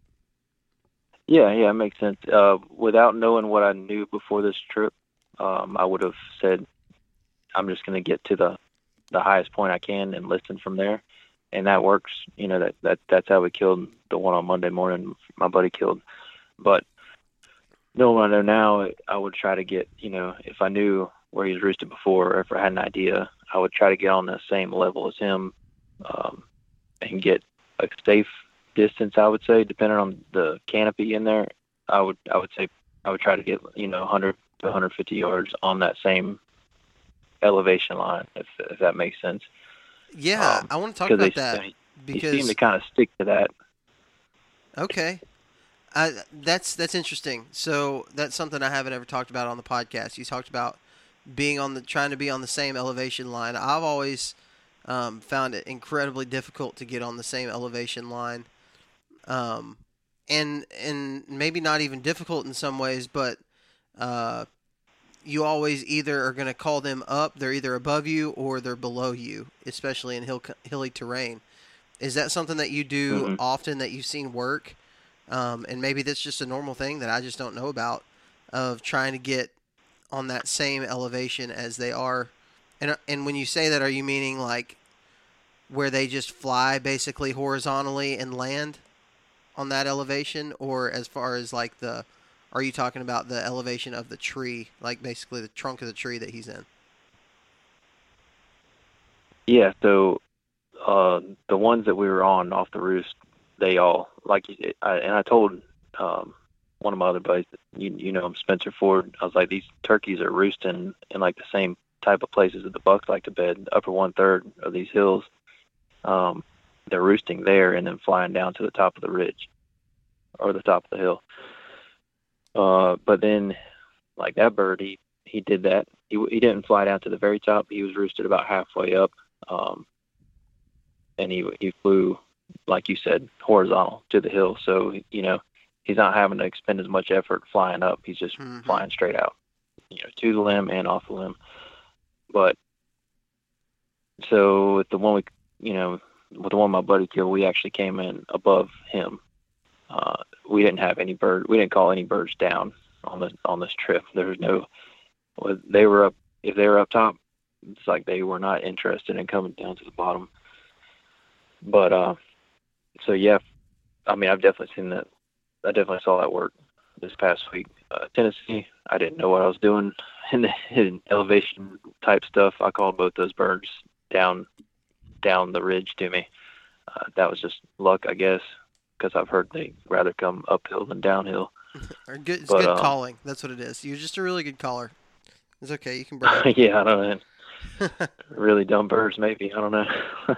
Yeah, yeah, it makes sense. Uh, without knowing what I knew before this trip, um, I would have said, I'm just going to get to the, the highest point I can and listen from there. And that works. You know, that, that that's how we killed the one on Monday morning, my buddy killed. But knowing what I know now, I would try to get, you know, if I knew where he was roosted before, or if I had an idea, I would try to get on the same level as him, um, and get a safe distance, I would say, depending on the canopy in there. I would I would say I would try to get, you know, one hundred to one hundred fifty yards on that same elevation line, if if that makes sense. Yeah, um, I want to talk about they, that they, because they seem to kind of stick to that. Okay, uh, that's that's interesting. So that's something I haven't ever talked about on the podcast. You talked about being on the trying to be on the same elevation line. I've always um, found it incredibly difficult to get on the same elevation line. Um, and and maybe not even difficult in some ways, but uh, you always either are going to call them up, they're either above you or they're below you, especially in hill, hilly terrain. Is that something that you do Mm-hmm. often that you've seen work? Um, and maybe that's just a normal thing that I just don't know about, of trying to get on that same elevation as they are. And and when you say that, are you meaning like where they just fly basically horizontally and land on that elevation, or as far as like the, are you talking about the elevation of the tree, like basically the trunk of the tree that he's in? Yeah, so uh, the ones that we were on off the roost, they all, like, I, and I told um, one of my other buddies, you, you know him, Spencer Ford, I was like, these turkeys are roosting in like the same type of places that the bucks like to bed, the upper one-third of these hills. Um, they're roosting there and then flying down to the top of the ridge or the top of the hill. Uh, but then, like that bird, he, he did that. He he didn't fly down to the very top. He was roosted about halfway up, um, and he he flew, like you said, horizontal to the hill. So, you know, he's not having to expend as much effort flying up. He's just Mm-hmm. flying straight out, you know, to the limb and off the limb. But so with the one we, you know, with the one my buddy killed, we actually came in above him. Uh, we didn't have any bird. We didn't call any birds down on this on this trip. There was no. They were up. If they were up top, it's like they were not interested in coming down to the bottom. But uh, so yeah, I mean, I've definitely seen that. I definitely saw that work this past week. Uh, Tennessee, I didn't know what I was doing in the in elevation type stuff. I called both those birds down down the ridge to me. Uh, that was just luck, I guess, because I've heard they rather come uphill than downhill. Or good, it's But, good um, calling. That's what it is. You're just a really good caller. It's okay. You can brag. Yeah, I don't know. Really dumb birds, maybe. I don't know.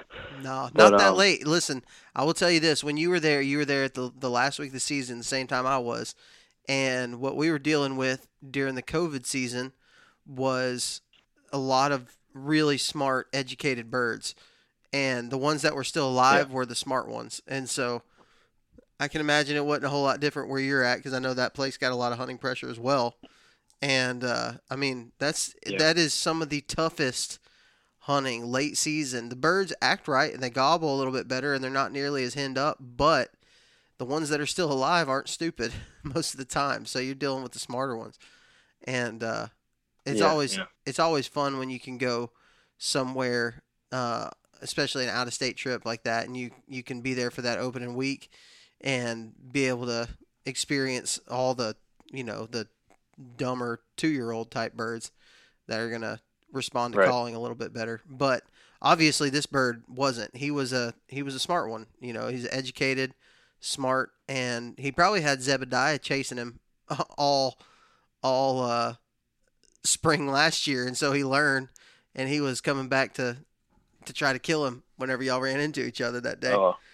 No, But, not that um, late. Listen, I will tell you this: when you were there, you were there at the the last week of the season, the same time I was, and what we were dealing with during the COVID season was a lot of really smart, educated birds, and the ones that were still alive Yeah. were the smart ones, and so I can imagine it wasn't a whole lot different where you're at because I know that place got a lot of hunting pressure as well. And uh, I mean, that's Yeah. that is some of the toughest hunting late season. The birds act right and they gobble a little bit better and they're not nearly as henned up, but the ones that are still alive aren't stupid most of the time. So you're dealing with the smarter ones, and uh, it's Yeah, always yeah. it's always fun when you can go somewhere, uh, especially an out of state trip like that, and you you can be there for that opening week and be able to experience all the you know the dumber two year old type birds that are gonna respond to Right. calling a little bit better. But obviously this bird wasn't. He was a he was a smart one. You know, he's educated, smart, and he probably had Zebediah chasing him all all uh, spring last year, and so he learned, and he was coming back to to try to kill him whenever y'all ran into each other that day. Oh,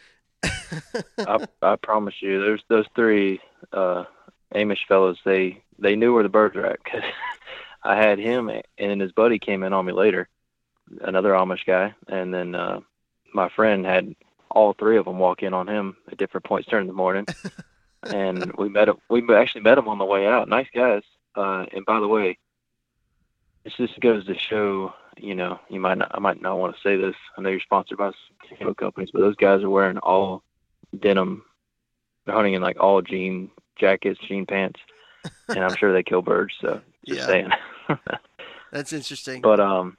I I promise you, there's those three uh, Amish fellows. They they knew where the birds were at, 'cause I had him, and then his buddy came in on me later, another Amish guy, and then uh, my friend had all three of them walk in on him at different points during the morning, and we met him. We actually met him on the way out. Nice guys. Uh, and by the way, this just goes to show, you know, you might not, I might not want to say this. I know you're sponsored by some companies, but those guys are wearing all denim. They're hunting in like all jean jackets, jean pants, and I'm sure they kill birds. So just Yeah. saying. That's interesting. But um,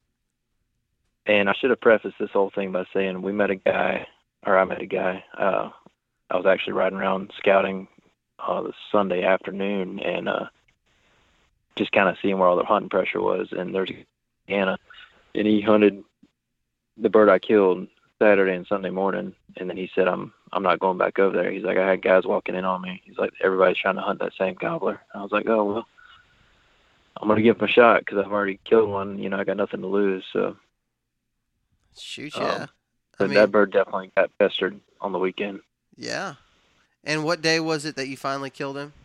and I should have prefaced this whole thing by saying we met a guy, or I met a guy. Uh, I was actually riding around scouting uh, the Sunday afternoon, and uh, just kind of seeing where all the hunting pressure was. And there's Anna, and he hunted the bird I killed Saturday and Sunday morning. And then he said, I'm I'm not going back over there. He's like, I had guys walking in on me. He's like, everybody's trying to hunt that same gobbler. I was like, oh, well, I'm going to give him a shot because I've already killed one. You know, I got nothing to lose. So, Shoot, um, yeah. but I mean, that bird definitely got pestered on the weekend. yeah. And what day was it that you finally killed him?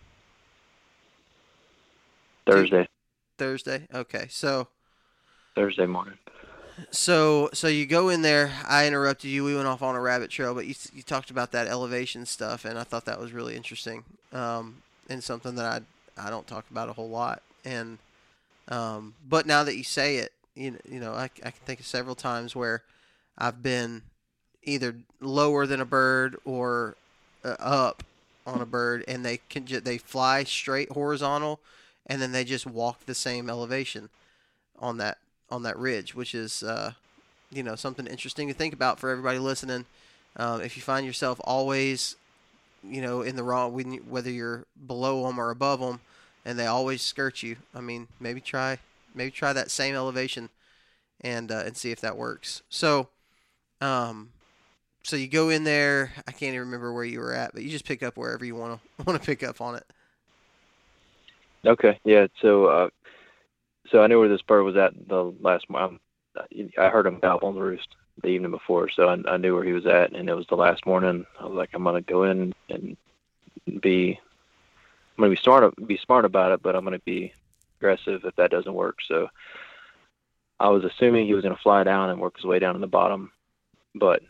Thursday, Thursday. Okay, so Thursday morning. so so you go in there. I interrupted you. We went off on a rabbit trail, but you you talked about that elevation stuff, and I thought that was really interesting, um, and something that I I don't talk about a whole lot. And um, but now that you say it, you you know I I can think of several times where I've been either lower than a bird or uh, up on a bird, and they can ju- they fly straight horizontal, and then they just walk the same elevation on that on that ridge, which is uh, you know something interesting to think about for everybody listening. Um, if you find yourself always you know in the wrong, when you- whether you're below them or above them, and they always skirt you, I mean maybe try maybe try that same elevation and uh, and see if that works. So. Um, So you go in there. I can't even remember where you were at, but you just pick up wherever you want to want to pick up on it. Okay, yeah. So, uh, so I knew where this bird was at the last month. I heard him gobble on the roost the evening before, so I, I knew where he was at, and it was the last morning. I was like, I'm gonna go in and be, I'm gonna be smart, be smart about it, but I'm gonna be aggressive if that doesn't work. So, I was assuming he was gonna fly down and work his way down to the bottom, but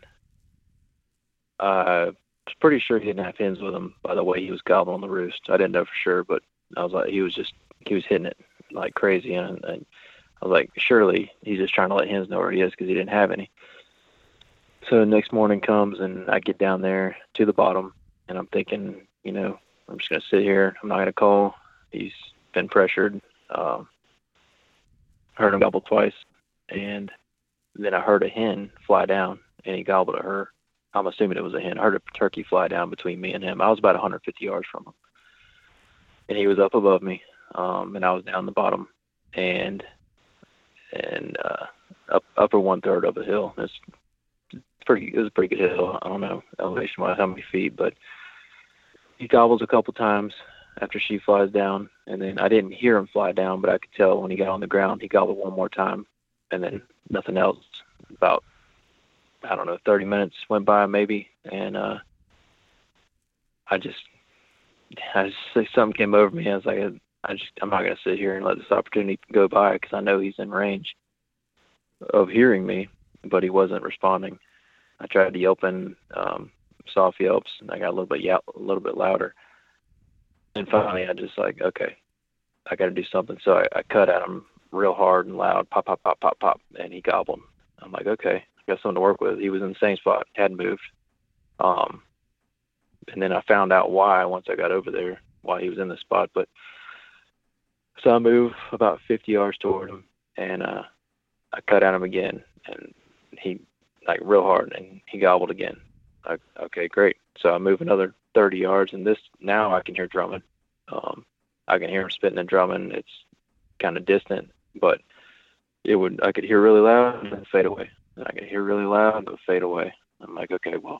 I was pretty sure he didn't have hens with him by the way he was gobbling on the roost. I didn't know for sure, but I was like, he was just, he was hitting it like crazy. And, and I was like, surely he's just trying to let hens know where he is because he didn't have any. So the next morning comes and I get down there to the bottom and I'm thinking, you know, I'm just going to sit here. I'm not going to call. He's been pressured. Um, heard him gobble twice. And then I heard a hen fly down and he gobbled at her. I'm assuming it was a hen. I heard a turkey fly down between me and him. I was about one hundred fifty yards from him. And he was up above me, um, and I was down the bottom. And and uh, up upper one-third of a hill. It's pretty. It was a pretty good hill. I don't know elevation-wise how many feet, but he gobbles a couple times after she flies down. And then I didn't hear him fly down, but I could tell when he got on the ground, he gobbled one more time. And then nothing else. About I don't know, thirty minutes went by maybe, and uh, I just, I just something came over me. I was like, I just, I'm not gonna sit here and let this opportunity go by because I know he's in range of hearing me, but he wasn't responding. I tried to yelp in um, soft yelps, and I got a little bit yell, a little bit louder. And finally, I just like, okay, I got to do something. So I, I cut at him real hard and loud, pop, pop, pop, pop, pop, and he gobbled. I'm like, okay, I got something to work with. He was in the same spot, hadn't moved. Um, and then I found out why once I got over there, why he was in the spot. But so I moved about fifty yards toward him, and uh, I cut at him again, and he like real hard, and he gobbled again. I, okay, great. So I move another thirty yards, and this now I can hear drumming. Um, I can hear him spitting and drumming. It's kind of distant, but it would I could hear really loud and then fade away. And I could hear really loud but fade away. I'm like, okay, well,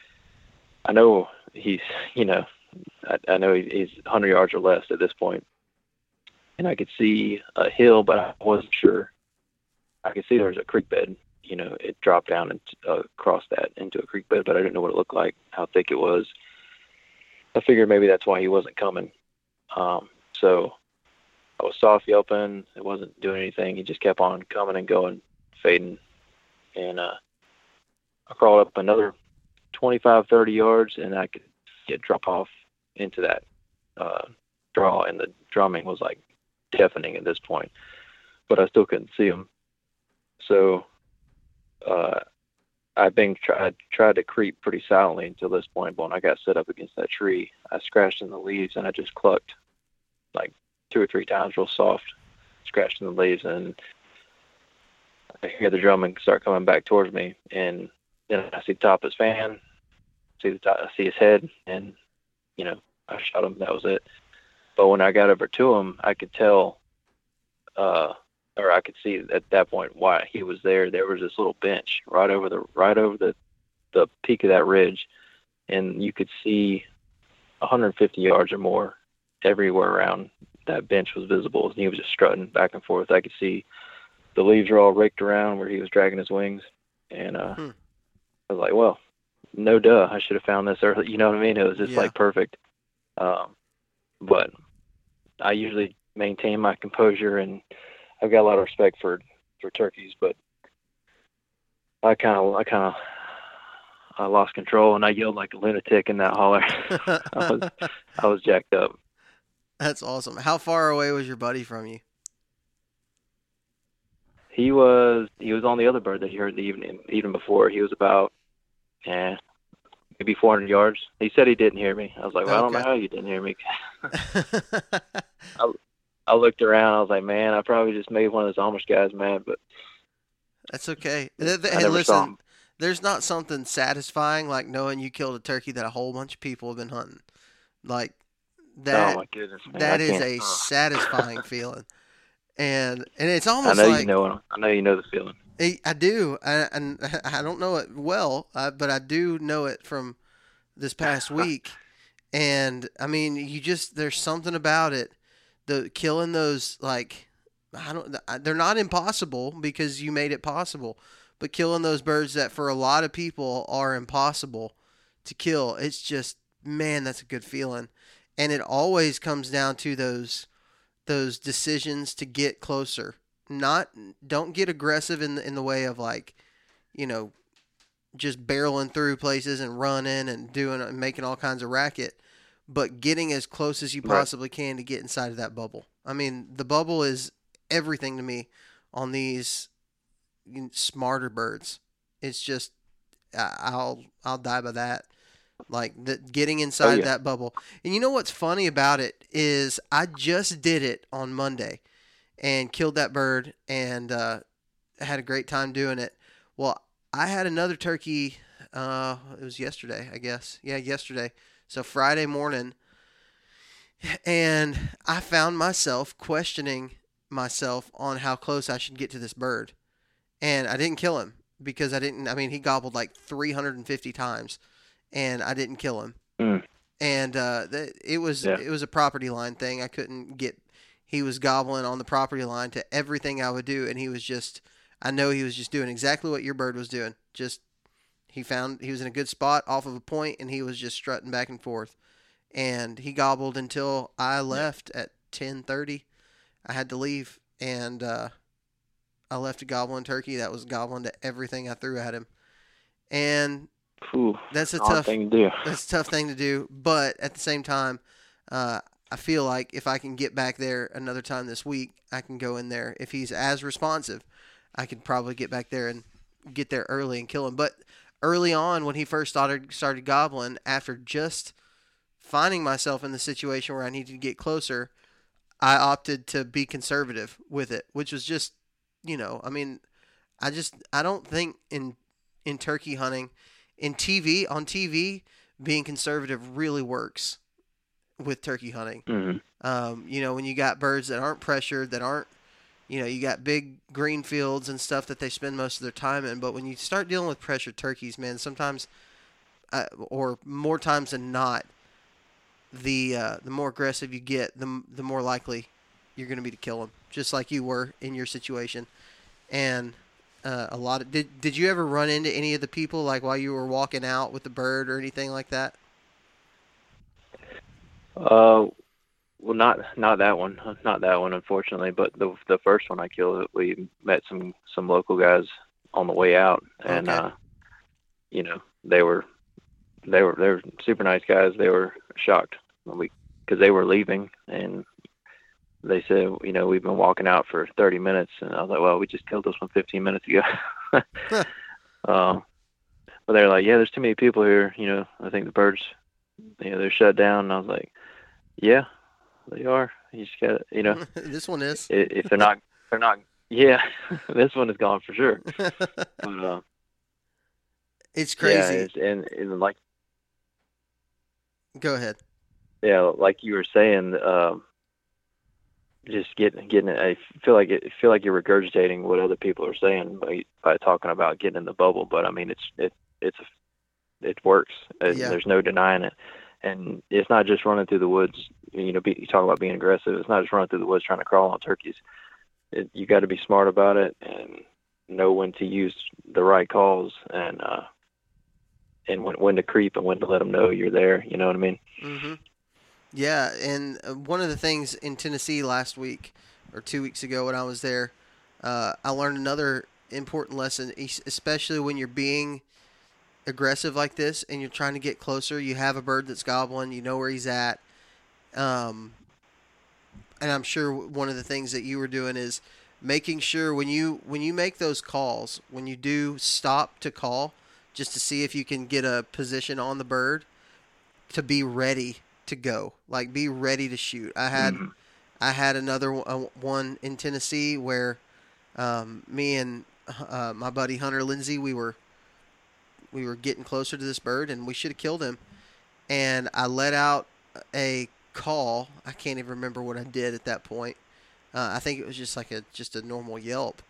I know he's, you know, I, I know he's one hundred yards or less at this point, and I could see a hill, but I wasn't sure. I could see there was a creek bed. You know, it dropped down and uh, across that into a creek bed, but I didn't know what it looked like, how thick it was. I figured maybe that's why he wasn't coming. Um, so I was soft yelping. It wasn't doing anything. He just kept on coming and going, fading. And uh, I crawled up another twenty-five, thirty yards, and I could get drop off into that uh, draw, and the drumming was like deafening at this point, but I still couldn't see him. So uh, I've been tried tried to creep pretty silently until this point. But when I got set up against that tree, I scratched in the leaves, and I just clucked like two or three times real soft, scratched in the leaves, and I hear the drumming start coming back towards me, and then I see the top of his fan, see the top, I see his head, and, you know, I shot him. That was it. But when I got over to him, I could tell, uh, or I could see at that point why he was there. There was this little bench right over the right over the, the peak of that ridge, and you could see one hundred fifty yards or more everywhere around that bench was visible, and he was just strutting back and forth. I could see the leaves were all raked around where he was dragging his wings, and uh, hmm. I was like, well, no duh, I should have found this early. You know what I mean? It was just yeah. like perfect. Um, but I usually maintain my composure, and I've got a lot of respect for, for turkeys, but I kind of, I kind of, I lost control, and I yelled like a lunatic in that holler. I was, I was jacked up. That's awesome. How far away was your buddy from you? He was, he was on the other bird that he heard the evening, even before. He was about, eh, maybe four hundred yards. He said he didn't hear me. I was like, well, okay. I don't know how you didn't hear me. I, I looked around. I was like, man, I probably just made one of those Amish guys mad, but that's okay. Hey, listen, there's not something satisfying like knowing you killed a turkey that a whole bunch of people have been hunting. Like that. Oh my goodness, man. That is a uh. satisfying feeling, and and it's almost I know like you know. I know you know the feeling. I do, I, and I don't know it well, uh, but I do know it from this past week. And I mean, you just there's something about it. The killing those, like, I don't, they're not impossible because you made it possible, but killing those birds that for a lot of people are impossible to kill, it's just, man, that's a good feeling. And it always comes down to those those decisions to get closer. Not, don't get aggressive in the, in the way of, like, you know, just barreling through places and running and doing and making all kinds of racket, but getting as close as you possibly can to get inside of that bubble. I mean, the bubble is everything to me on these smarter birds. It's just, I'll I'll die by that. Like, the, getting inside oh, yeah. that bubble. And you know what's funny about it is I just did it on Monday and killed that bird and uh, had a great time doing it. Well, I had another turkey, uh, it was yesterday, I guess. Yeah, yesterday. So Friday morning, and I found myself questioning myself on how close I should get to this bird. And I didn't kill him because I didn't, I mean, he gobbled like three hundred fifty times, and I didn't kill him. Mm. And uh, th- it was yeah. it was a property line thing. I couldn't get, he was gobbling on the property line to everything I would do, and he was just, I know he was just doing exactly what your bird was doing, just He found he was in a good spot off of a point, and he was just strutting back and forth. And he gobbled until I left at ten thirty. I had to leave, and uh, I left a gobbling turkey that was gobbling to everything I threw at him. And Ooh, that's a hard tough thing to do. That's a tough thing to do. But at the same time, uh, I feel like if I can get back there another time this week, I can go in there. If he's as responsive, I could probably get back there and get there early and kill him. But early on, when he first started started gobbling, after just finding myself in the situation where I needed to get closer, I opted to be conservative with it, which was just, you know, I mean, I just, I don't think in in turkey hunting, in T V, on T V, being conservative really works with turkey hunting. Mm-hmm. Um, you know, when you got birds that aren't pressured, that aren't, you know, you got big green fields and stuff that they spend most of their time in. But when you start dealing with pressured turkeys, man, sometimes, uh, or more times than not, the uh, the more aggressive you get, the the more likely you're going to be to kill them, just like you were in your situation. And uh, a lot of did did you ever run into any of the people like while you were walking out with the bird or anything like that? Uh, well, not not that one, not that one, unfortunately. But the the first one I killed, we met some some local guys on the way out, and Okay. uh, you know, they were they were they were super nice guys. They were shocked when we because they were leaving, and they said, you know, we've been walking out for thirty minutes, and I was like, well, we just killed this one fifteen minutes ago. Huh. uh, but they're like, yeah, there's too many people here. You know, I think the birds, you know, they're shut down. And I was like, yeah, they are. You just got to, you know, This one is. i- if they're not, they're not. Yeah, this one is gone for sure. But uh, It's yeah, crazy. it's, and, and like Go ahead. yeah, like you were saying, um, just getting getting. I feel like it, feel like you're regurgitating what other people are saying by by talking about getting in the bubble. But I mean, it's it it's it works. And Yeah. There's no denying it. And it's not just running through the woods. You know, be, you talk about being aggressive. It's not just running through the woods trying to crawl on turkeys. It, you got to be smart about it and know when to use the right calls and uh, and when when to creep and when to let them know you're there. You know what I mean? Mm-hmm. Yeah, and uh, one of the things in Tennessee last week or two weeks ago when I was there, uh, I learned another important lesson, es- especially when you're being aggressive like this and you're trying to get closer. You have a bird that's gobbling, you know where he's at. Um, and I'm sure one of the things that you were doing is making sure when you when you make those calls, when you do stop to call, just to see if you can get a position on the bird, to be ready to go, like be ready to shoot. I had Mhm. I had another one- uh, one in Tennessee where um, me and uh, my buddy Hunter Lindsay, we were we were getting closer to this bird and we should have killed him. And I let out a call. I can't even remember what I did at that point. Uh, I think it was just like a just a normal yelp.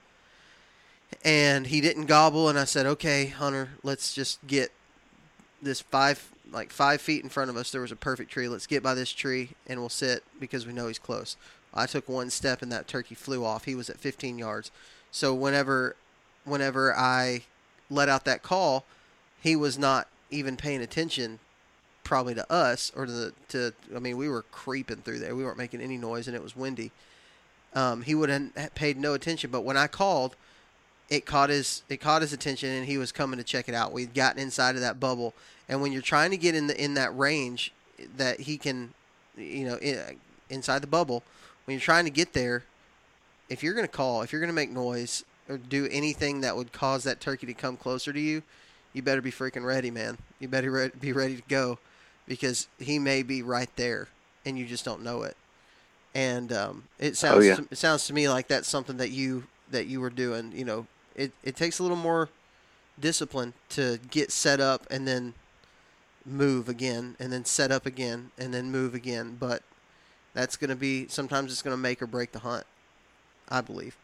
And he didn't gobble, and I said, "Okay, Hunter, let's just get this five like five feet in front of us. There was a perfect tree. Let's get by this tree, and we'll sit because we know he's close." I took one step, and that turkey flew off. He was at fifteen yards. So whenever, whenever I let out that call, he was not even paying attention, probably to us or to the to. I mean, we were creeping through there. We weren't making any noise, and it was windy. Um, he would have paid no attention. But when I called, it caught his it caught his attention, and he was coming to check it out. We'd gotten inside of that bubble, and when you're trying to get in the in that range that he can, you know, in, inside the bubble, when you're trying to get there, if you're going to call, if you're going to make noise or do anything that would cause that turkey to come closer to you, you better be freaking ready, man. You better re- be ready to go, because he may be right there, and you just don't know it. And um, it sounds Oh, yeah. to, it sounds to me like that's something that you that you were doing. You know, it, it takes a little more discipline to get set up and then move again, and then set up again, and then move again. But that's going to be, sometimes it's going to make or break the hunt, I believe.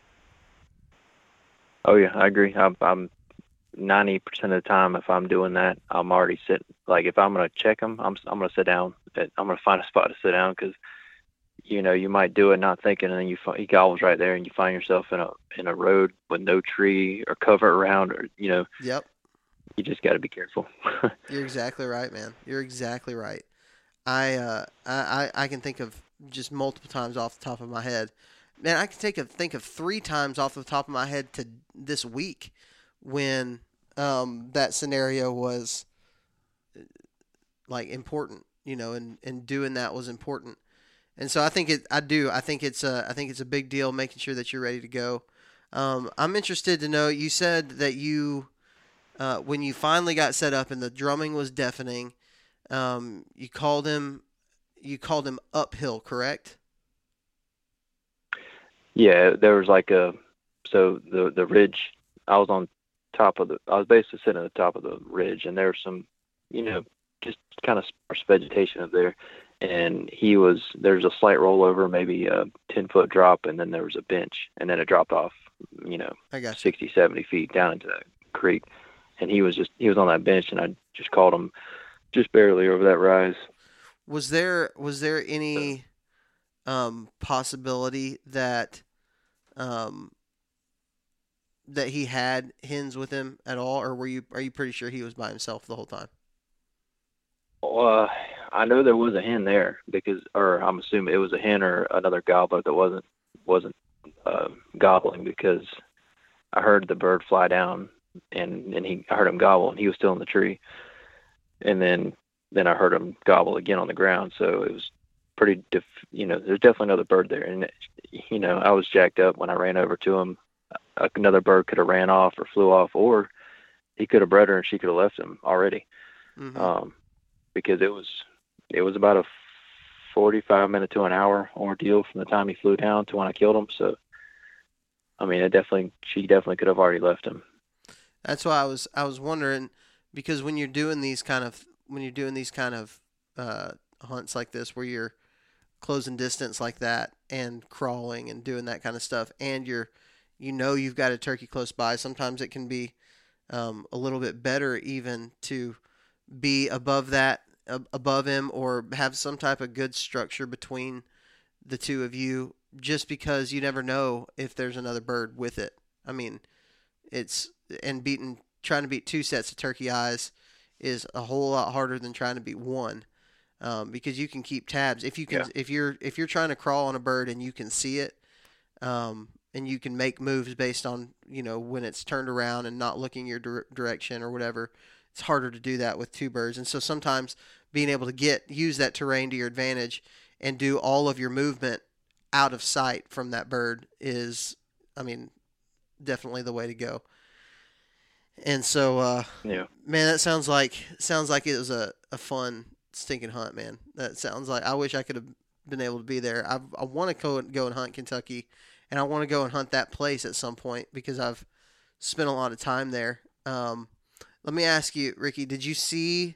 Oh yeah, I agree. I'm, I'm ninety percent of the time, if I'm doing that, I'm already sitting. Like if I'm gonna check them, I'm I'm gonna sit down. I'm gonna find a spot to sit down, because you know you might do it not thinking, and then you find, he gobbles right there, and you find yourself in a in a road with no tree or cover around, or you know Yep. you just got to be careful. You're exactly right, man. You're exactly right. I, uh, I I I can think of just multiple times off the top of my head. Man, I can take a think of three times off the top of my head to this week when um, that scenario was like important, you know, and, and doing that was important. And so I think it. I do. I think it's a. I think it's a big deal making sure that you're ready to go. Um, I'm interested to know. You said that you, uh, when you finally got set up and the drumming was deafening, um, you called him. You called him uphill, correct? Yeah, there was like a so the the ridge. I was on top of the. I was basically sitting at the top of the ridge, and there was some, you know, just kind of sparse vegetation up there. And he was there's a slight rollover, maybe a ten foot drop, and then there was a bench, and then it dropped off, you know, I got you. sixty, seventy feet down into that creek. And he was just he was on that bench, and I just called him just barely over that rise. Was there was there any um, possibility that um, that he had hens with him at all, or were you are you pretty sure he was by himself the whole time? Uh, I know there was a hen there because, or I'm assuming it was a hen or another gobbler that wasn't wasn't uh, gobbling, because I heard the bird fly down, and and he I heard him gobble, and he was still in the tree, and then then I heard him gobble again on the ground. So it was pretty, def, you know, there's definitely another bird there, and you know I was jacked up when I ran over to him. Another bird could have ran off or flew off, or he could have bred her and she could have left him already. Mm-hmm. Um, because it was it was about a forty-five minute to an hour ordeal from the time he flew down to when I killed him. So, I mean, it definitely she definitely could have already left him. That's why I was I was wondering, because when you're doing these kind of when you're doing these kind of uh, hunts like this, where you're closing distance like that and crawling and doing that kind of stuff, and you're you know you've got a turkey close by, sometimes it can be um, a little bit better even to be above that, above him, or have some type of good structure between the two of you, just because you never know if there's another bird with it. I mean, it's, and beating, trying to beat two sets of turkey eyes is a whole lot harder than trying to beat one, um, because you can keep tabs. If you can, yeah. if you're, if you're trying to crawl on a bird and you can see it, um, and you can make moves based on, you know, when it's turned around and not looking your dir- direction or whatever, it's harder to do that with two birds. And so sometimes being able to get use that terrain to your advantage and do all of your movement out of sight from that bird is, I mean, definitely the way to go. And so, uh, yeah, man, that sounds like sounds like it was a, a fun stinking hunt, man. That sounds like, I wish I could have been able to be there. I I want to go go and hunt Kentucky, and I want to go and hunt that place at some point because I've spent a lot of time there. Um, Let me ask you, Ricky, did you see,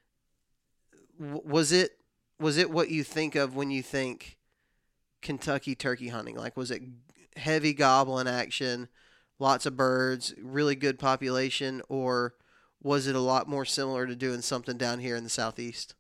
was it was it what you think of when you think Kentucky turkey hunting? Like, was it heavy gobbling action, lots of birds, really good population, or was it a lot more similar to doing something down here in the Southeast?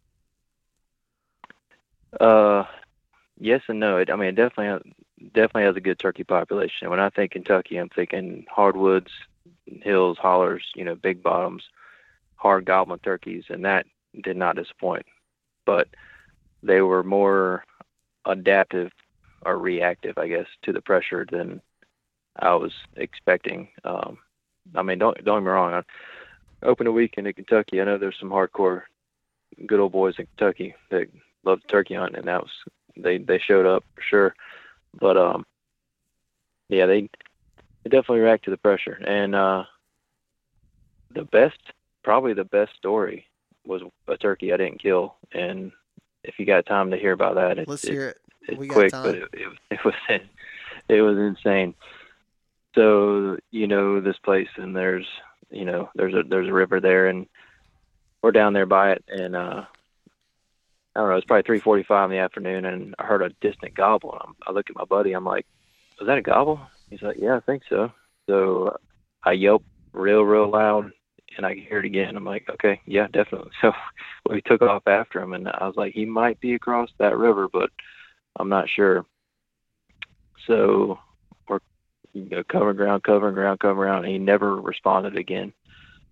Uh, yes and no. It, I mean, it definitely, definitely has a good turkey population. When I think Kentucky, I'm thinking hardwoods, hills, hollers, you know, big bottoms, hard gobbling turkeys, and that did not disappoint. But they were more adaptive or reactive, I guess, to the pressure than I was expecting. Um, I mean, don't don't get me wrong. I opened a weekend in Kentucky. I know there's some hardcore, good old boys in Kentucky that love turkey hunting, and that was they they showed up for sure. But um, yeah, they. It definitely react to the pressure. And uh, the best, probably the best story was a turkey I didn't kill. And if you got time to hear about that, it, let's it, hear it. It's we quick, got time. but it, it, it was it was insane. So you know this place, and there's you know there's a there's a river there, and we're down there by it, and uh, I don't know, it's probably three forty-five in the afternoon, and I heard a distant gobble. And I'm, I look at my buddy, I'm like, was that a gobble? He's like, yeah, I think so. So I yelp real, real loud, and I hear it again. I'm like, okay, yeah, definitely. So we took off after him, and I was like, he might be across that river, but I'm not sure. So we're you know, covering ground, covering ground, covering ground, and he never responded again.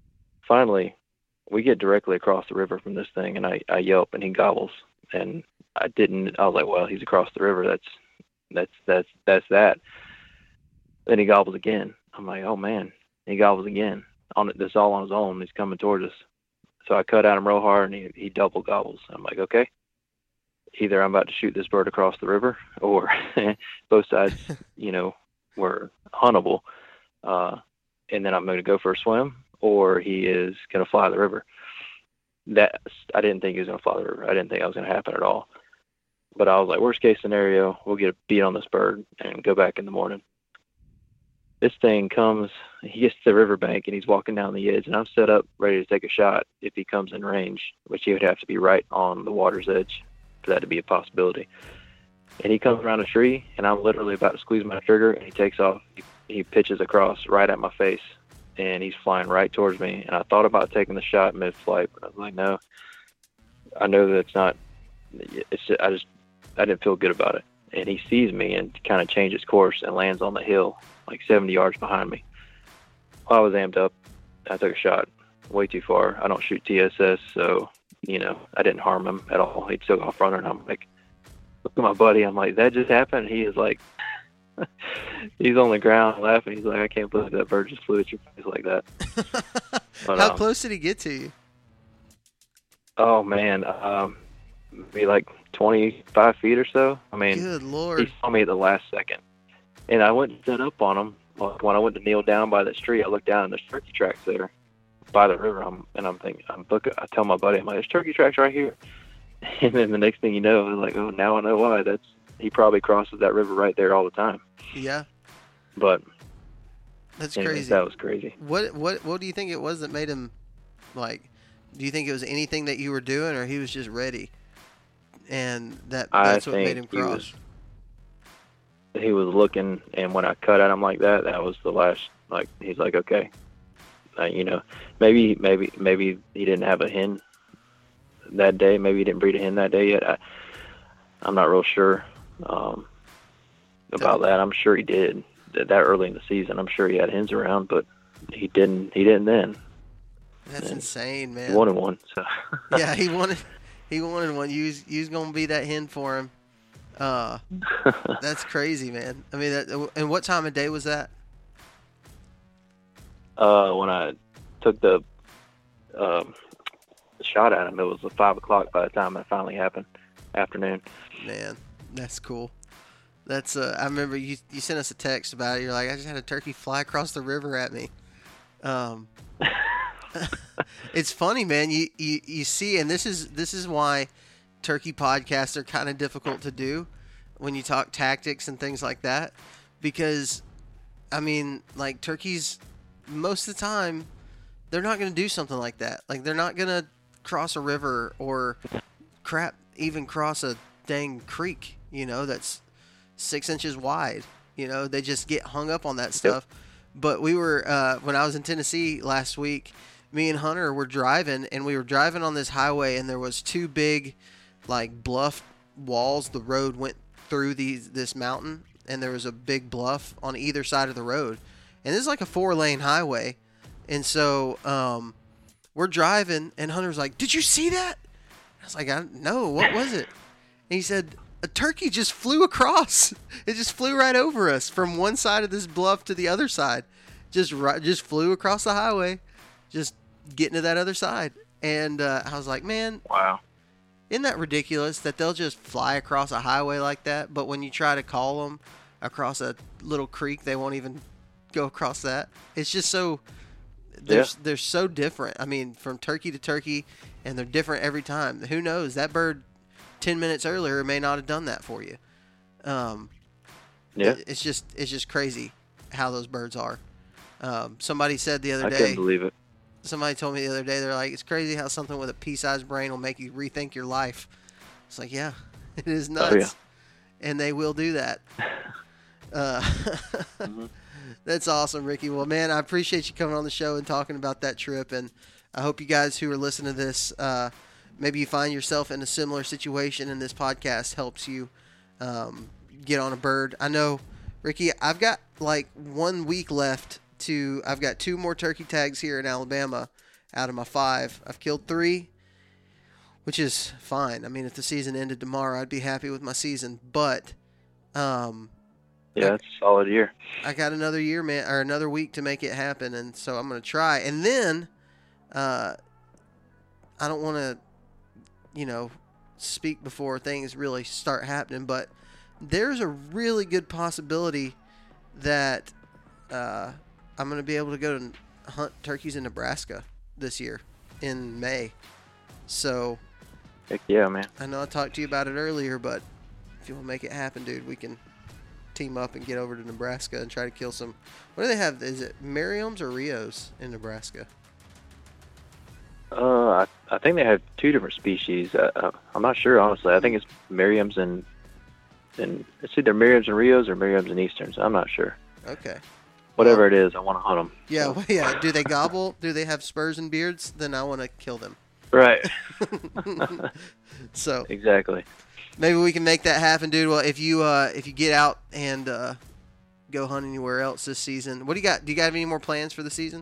finally, we get directly across the river from this thing, and I, I yelp, and he gobbles. And I didn't. I was like, well, he's across the river. That's that's that's that's that. Then he gobbles again. I'm like, oh man. He gobbles again. On it, this all on his own. He's coming towards us. So I cut at him real hard, and he he double gobbles. I'm like, okay. Either I'm about to shoot this bird across the river, or both sides, you know, were huntable, uh, and then I'm going to go for a swim, or he is going to fly the river. That I didn't think he was going to fly the river. I didn't think that was going to happen at all. But I was like, worst case scenario, we'll get a beat on this bird and go back in the morning. This thing comes, he gets to the riverbank, and he's walking down the edge, and I'm set up ready to take a shot if he comes in range, which he would have to be right on the water's edge for that to be a possibility. And he comes around a tree, and I'm literally about to squeeze my trigger, and he takes off. He, he pitches across right at my face, and he's flying right towards me. And I thought about taking the shot mid-flight, but I was like, no. I know that it's not. It's just, I just I didn't feel good about it. And he sees me and kind of changes course and lands on the hill, like seventy yards behind me. Well, I was amped up. I took a shot way too far. I don't shoot T S S, so you know I didn't harm him at all. He took off running. I'm like, look at my buddy. I'm like, that just happened. He is like, he's on the ground laughing. He's like, I can't believe that bird just flew at your face like that. But, How um, close did he get to you? Oh man, um, maybe like twenty-five feet or so. I mean, Good Lord. he saw me at the last second, and I went and set up on him. When I went to kneel down by this tree, I looked down and there's turkey tracks there by the river. I'm, and I'm thinking, I'm looking. I tell my buddy, I'm like, there's turkey tracks right here. And then the next thing you know, I was like, oh, now I know why. That's he probably crosses that river right there all the time. Yeah. But That's anyways, crazy. that was crazy. What what what do you think it was that made him, like, do you think it was anything that you were doing, or he was just ready? And that I that's what made him think he cross. was- He was looking, and when I cut at him like that, that was the last. Like he's like, okay, uh, you know, maybe maybe maybe he didn't have a hen that day. Maybe he didn't breed a hen that day yet. I, I'm not real sure um, about that. I'm sure he did that, that early in the season. I'm sure he had hens around, but he didn't. He didn't then. That's and insane, man. He wanted one. So Yeah, he wanted he wanted one. You was, you was gonna be that hen for him. Uh, that's crazy, man. I mean, that, and what time of day was that? uh, when I took the um, shot at him, it was five o'clock by the time it finally happened. Afternoon. Man, that's cool. That's uh, I remember you you sent us a text about it. You're like, I just had a turkey fly across the river at me. Um, it's funny, man. You, you you see, and this is this is why turkey podcasts are kind of difficult to do when you talk tactics and things like that, because I mean, like, turkeys most of the time they're not going to do something like that. Like, they're not going to cross a river or crap even cross a dang creek, you know, that's six inches wide. You know, they just get hung up on that stuff. Yep. But we were uh, when I was in Tennessee last week, me and Hunter were driving, and we were driving on this highway, and there was two big, like, bluff walls. The road went through these this mountain, and there was a big bluff on either side of the road. And this is like a four-lane highway. And so um, we're driving, and Hunter's like, "Did you see that?" I was like, I, "No, what was it?" And he said, "A turkey just flew across. It just flew right over us from one side of this bluff to the other side. Just right, just flew across the highway, just getting to that other side." And uh, I was like, man, wow, isn't that ridiculous that they'll just fly across a highway like that? But when you try to call them across a little creek, they won't even go across that. It's just so they're, yeah. they're so different. I mean, from turkey to turkey, and they're different every time. Who knows? That bird ten minutes earlier may not have done that for you. Um, yeah, it's just it's just crazy how those birds are. Um, somebody said the other I day. couldn't believe it. Somebody told me the other day, they're like, it's crazy how something with a pea-sized brain will make you rethink your life. It's like, yeah, it is nuts, Oh, yeah. and they will do that. Uh, mm-hmm. That's awesome, Ricky. Well, man, I appreciate you coming on the show and talking about that trip, and I hope you guys who are listening to this, uh, maybe you find yourself in a similar situation, and this podcast helps you um, get on a bird. I know, Ricky, I've got like one week left to. I've got two more turkey tags here in Alabama, out of my five. I've killed three, which is fine. I mean, if the season ended tomorrow, I'd be happy with my season. But um, yeah, it's a solid year. I got another year, man, or another week to make it happen, and so I'm going to try. And then uh, I don't want to, you know, speak before things really start happening, but there's a really good possibility that uh, I'm going to be able to go to hunt turkeys in Nebraska this year in May. So, heck yeah, man. I know I talked to you about it earlier, but if you want to make it happen, dude, we can team up and get over to Nebraska and try to kill some. What do they have? Is it Merriam's or Rios in Nebraska? Uh, I, I think they have two different species. Uh, I'm not sure, honestly. I think it's Merriam's and and it's either Merriam's and Rios or Merriam's and Easterns. I'm not sure. Okay. Whatever well, it is, I want to hunt them. Yeah, well, yeah. Do they gobble? Do they have spurs and beards? Then I want to kill them. Right. So exactly. Maybe we can make that happen, dude. Well, if you uh, if you get out and uh, go hunt anywhere else this season, what do you got? Do you got any more plans for the season?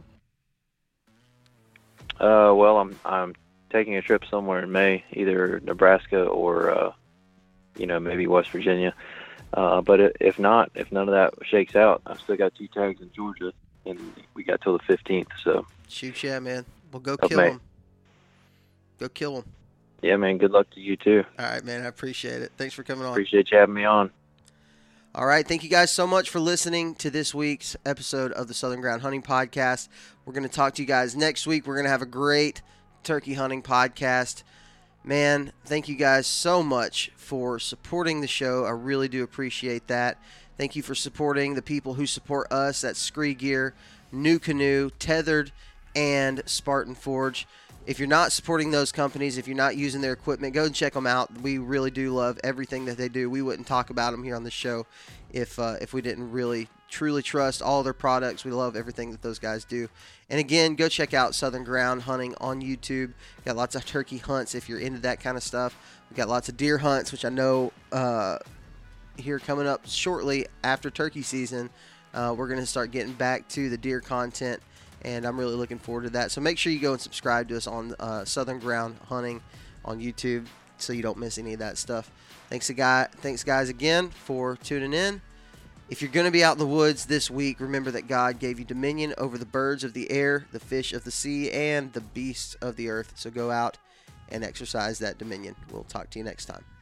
Uh, well, I'm I'm taking a trip somewhere in May, either Nebraska or uh, you know, maybe West Virginia. Uh, but if not, if none of that shakes out, I've still got two tags in Georgia, and we got till the fifteenth. So shoot, yeah, man. Well, go Of kill May. them. Go kill them. Yeah, man. Good luck to you too. All right, man. I appreciate it. Thanks for coming on. Appreciate you having me on. All right. Thank you guys so much for listening to this week's episode of the Southern Ground Hunting Podcast. We're going to talk to you guys next week. We're going to have a great turkey hunting podcast. Man, thank you guys so much for supporting the show. I really do appreciate that. Thank you for supporting the people who support us. That's Scree Gear, New Canoe, Tethered, and Spartan Forge. If you're not supporting those companies, if you're not using their equipment, go and check them out. We really do love everything that they do. We wouldn't talk about them here on the show if uh, if we didn't really truly trust all their products. We love everything that those guys do. And again, go check out Southern Ground Hunting on YouTube. Got lots of turkey hunts if you're into that kind of stuff. We got lots of deer hunts, which I know uh, here coming up shortly after turkey season, uh, we're going to start getting back to the deer content. And I'm really looking forward to that. So make sure you go and subscribe to us on uh, Southern Ground Hunting on YouTube so you don't miss any of that stuff. Thanks, a guy, thanks guys, again for tuning in. If you're going to be out in the woods this week, remember that God gave you dominion over the birds of the air, the fish of the sea, and the beasts of the earth. So go out and exercise that dominion. We'll talk to you next time.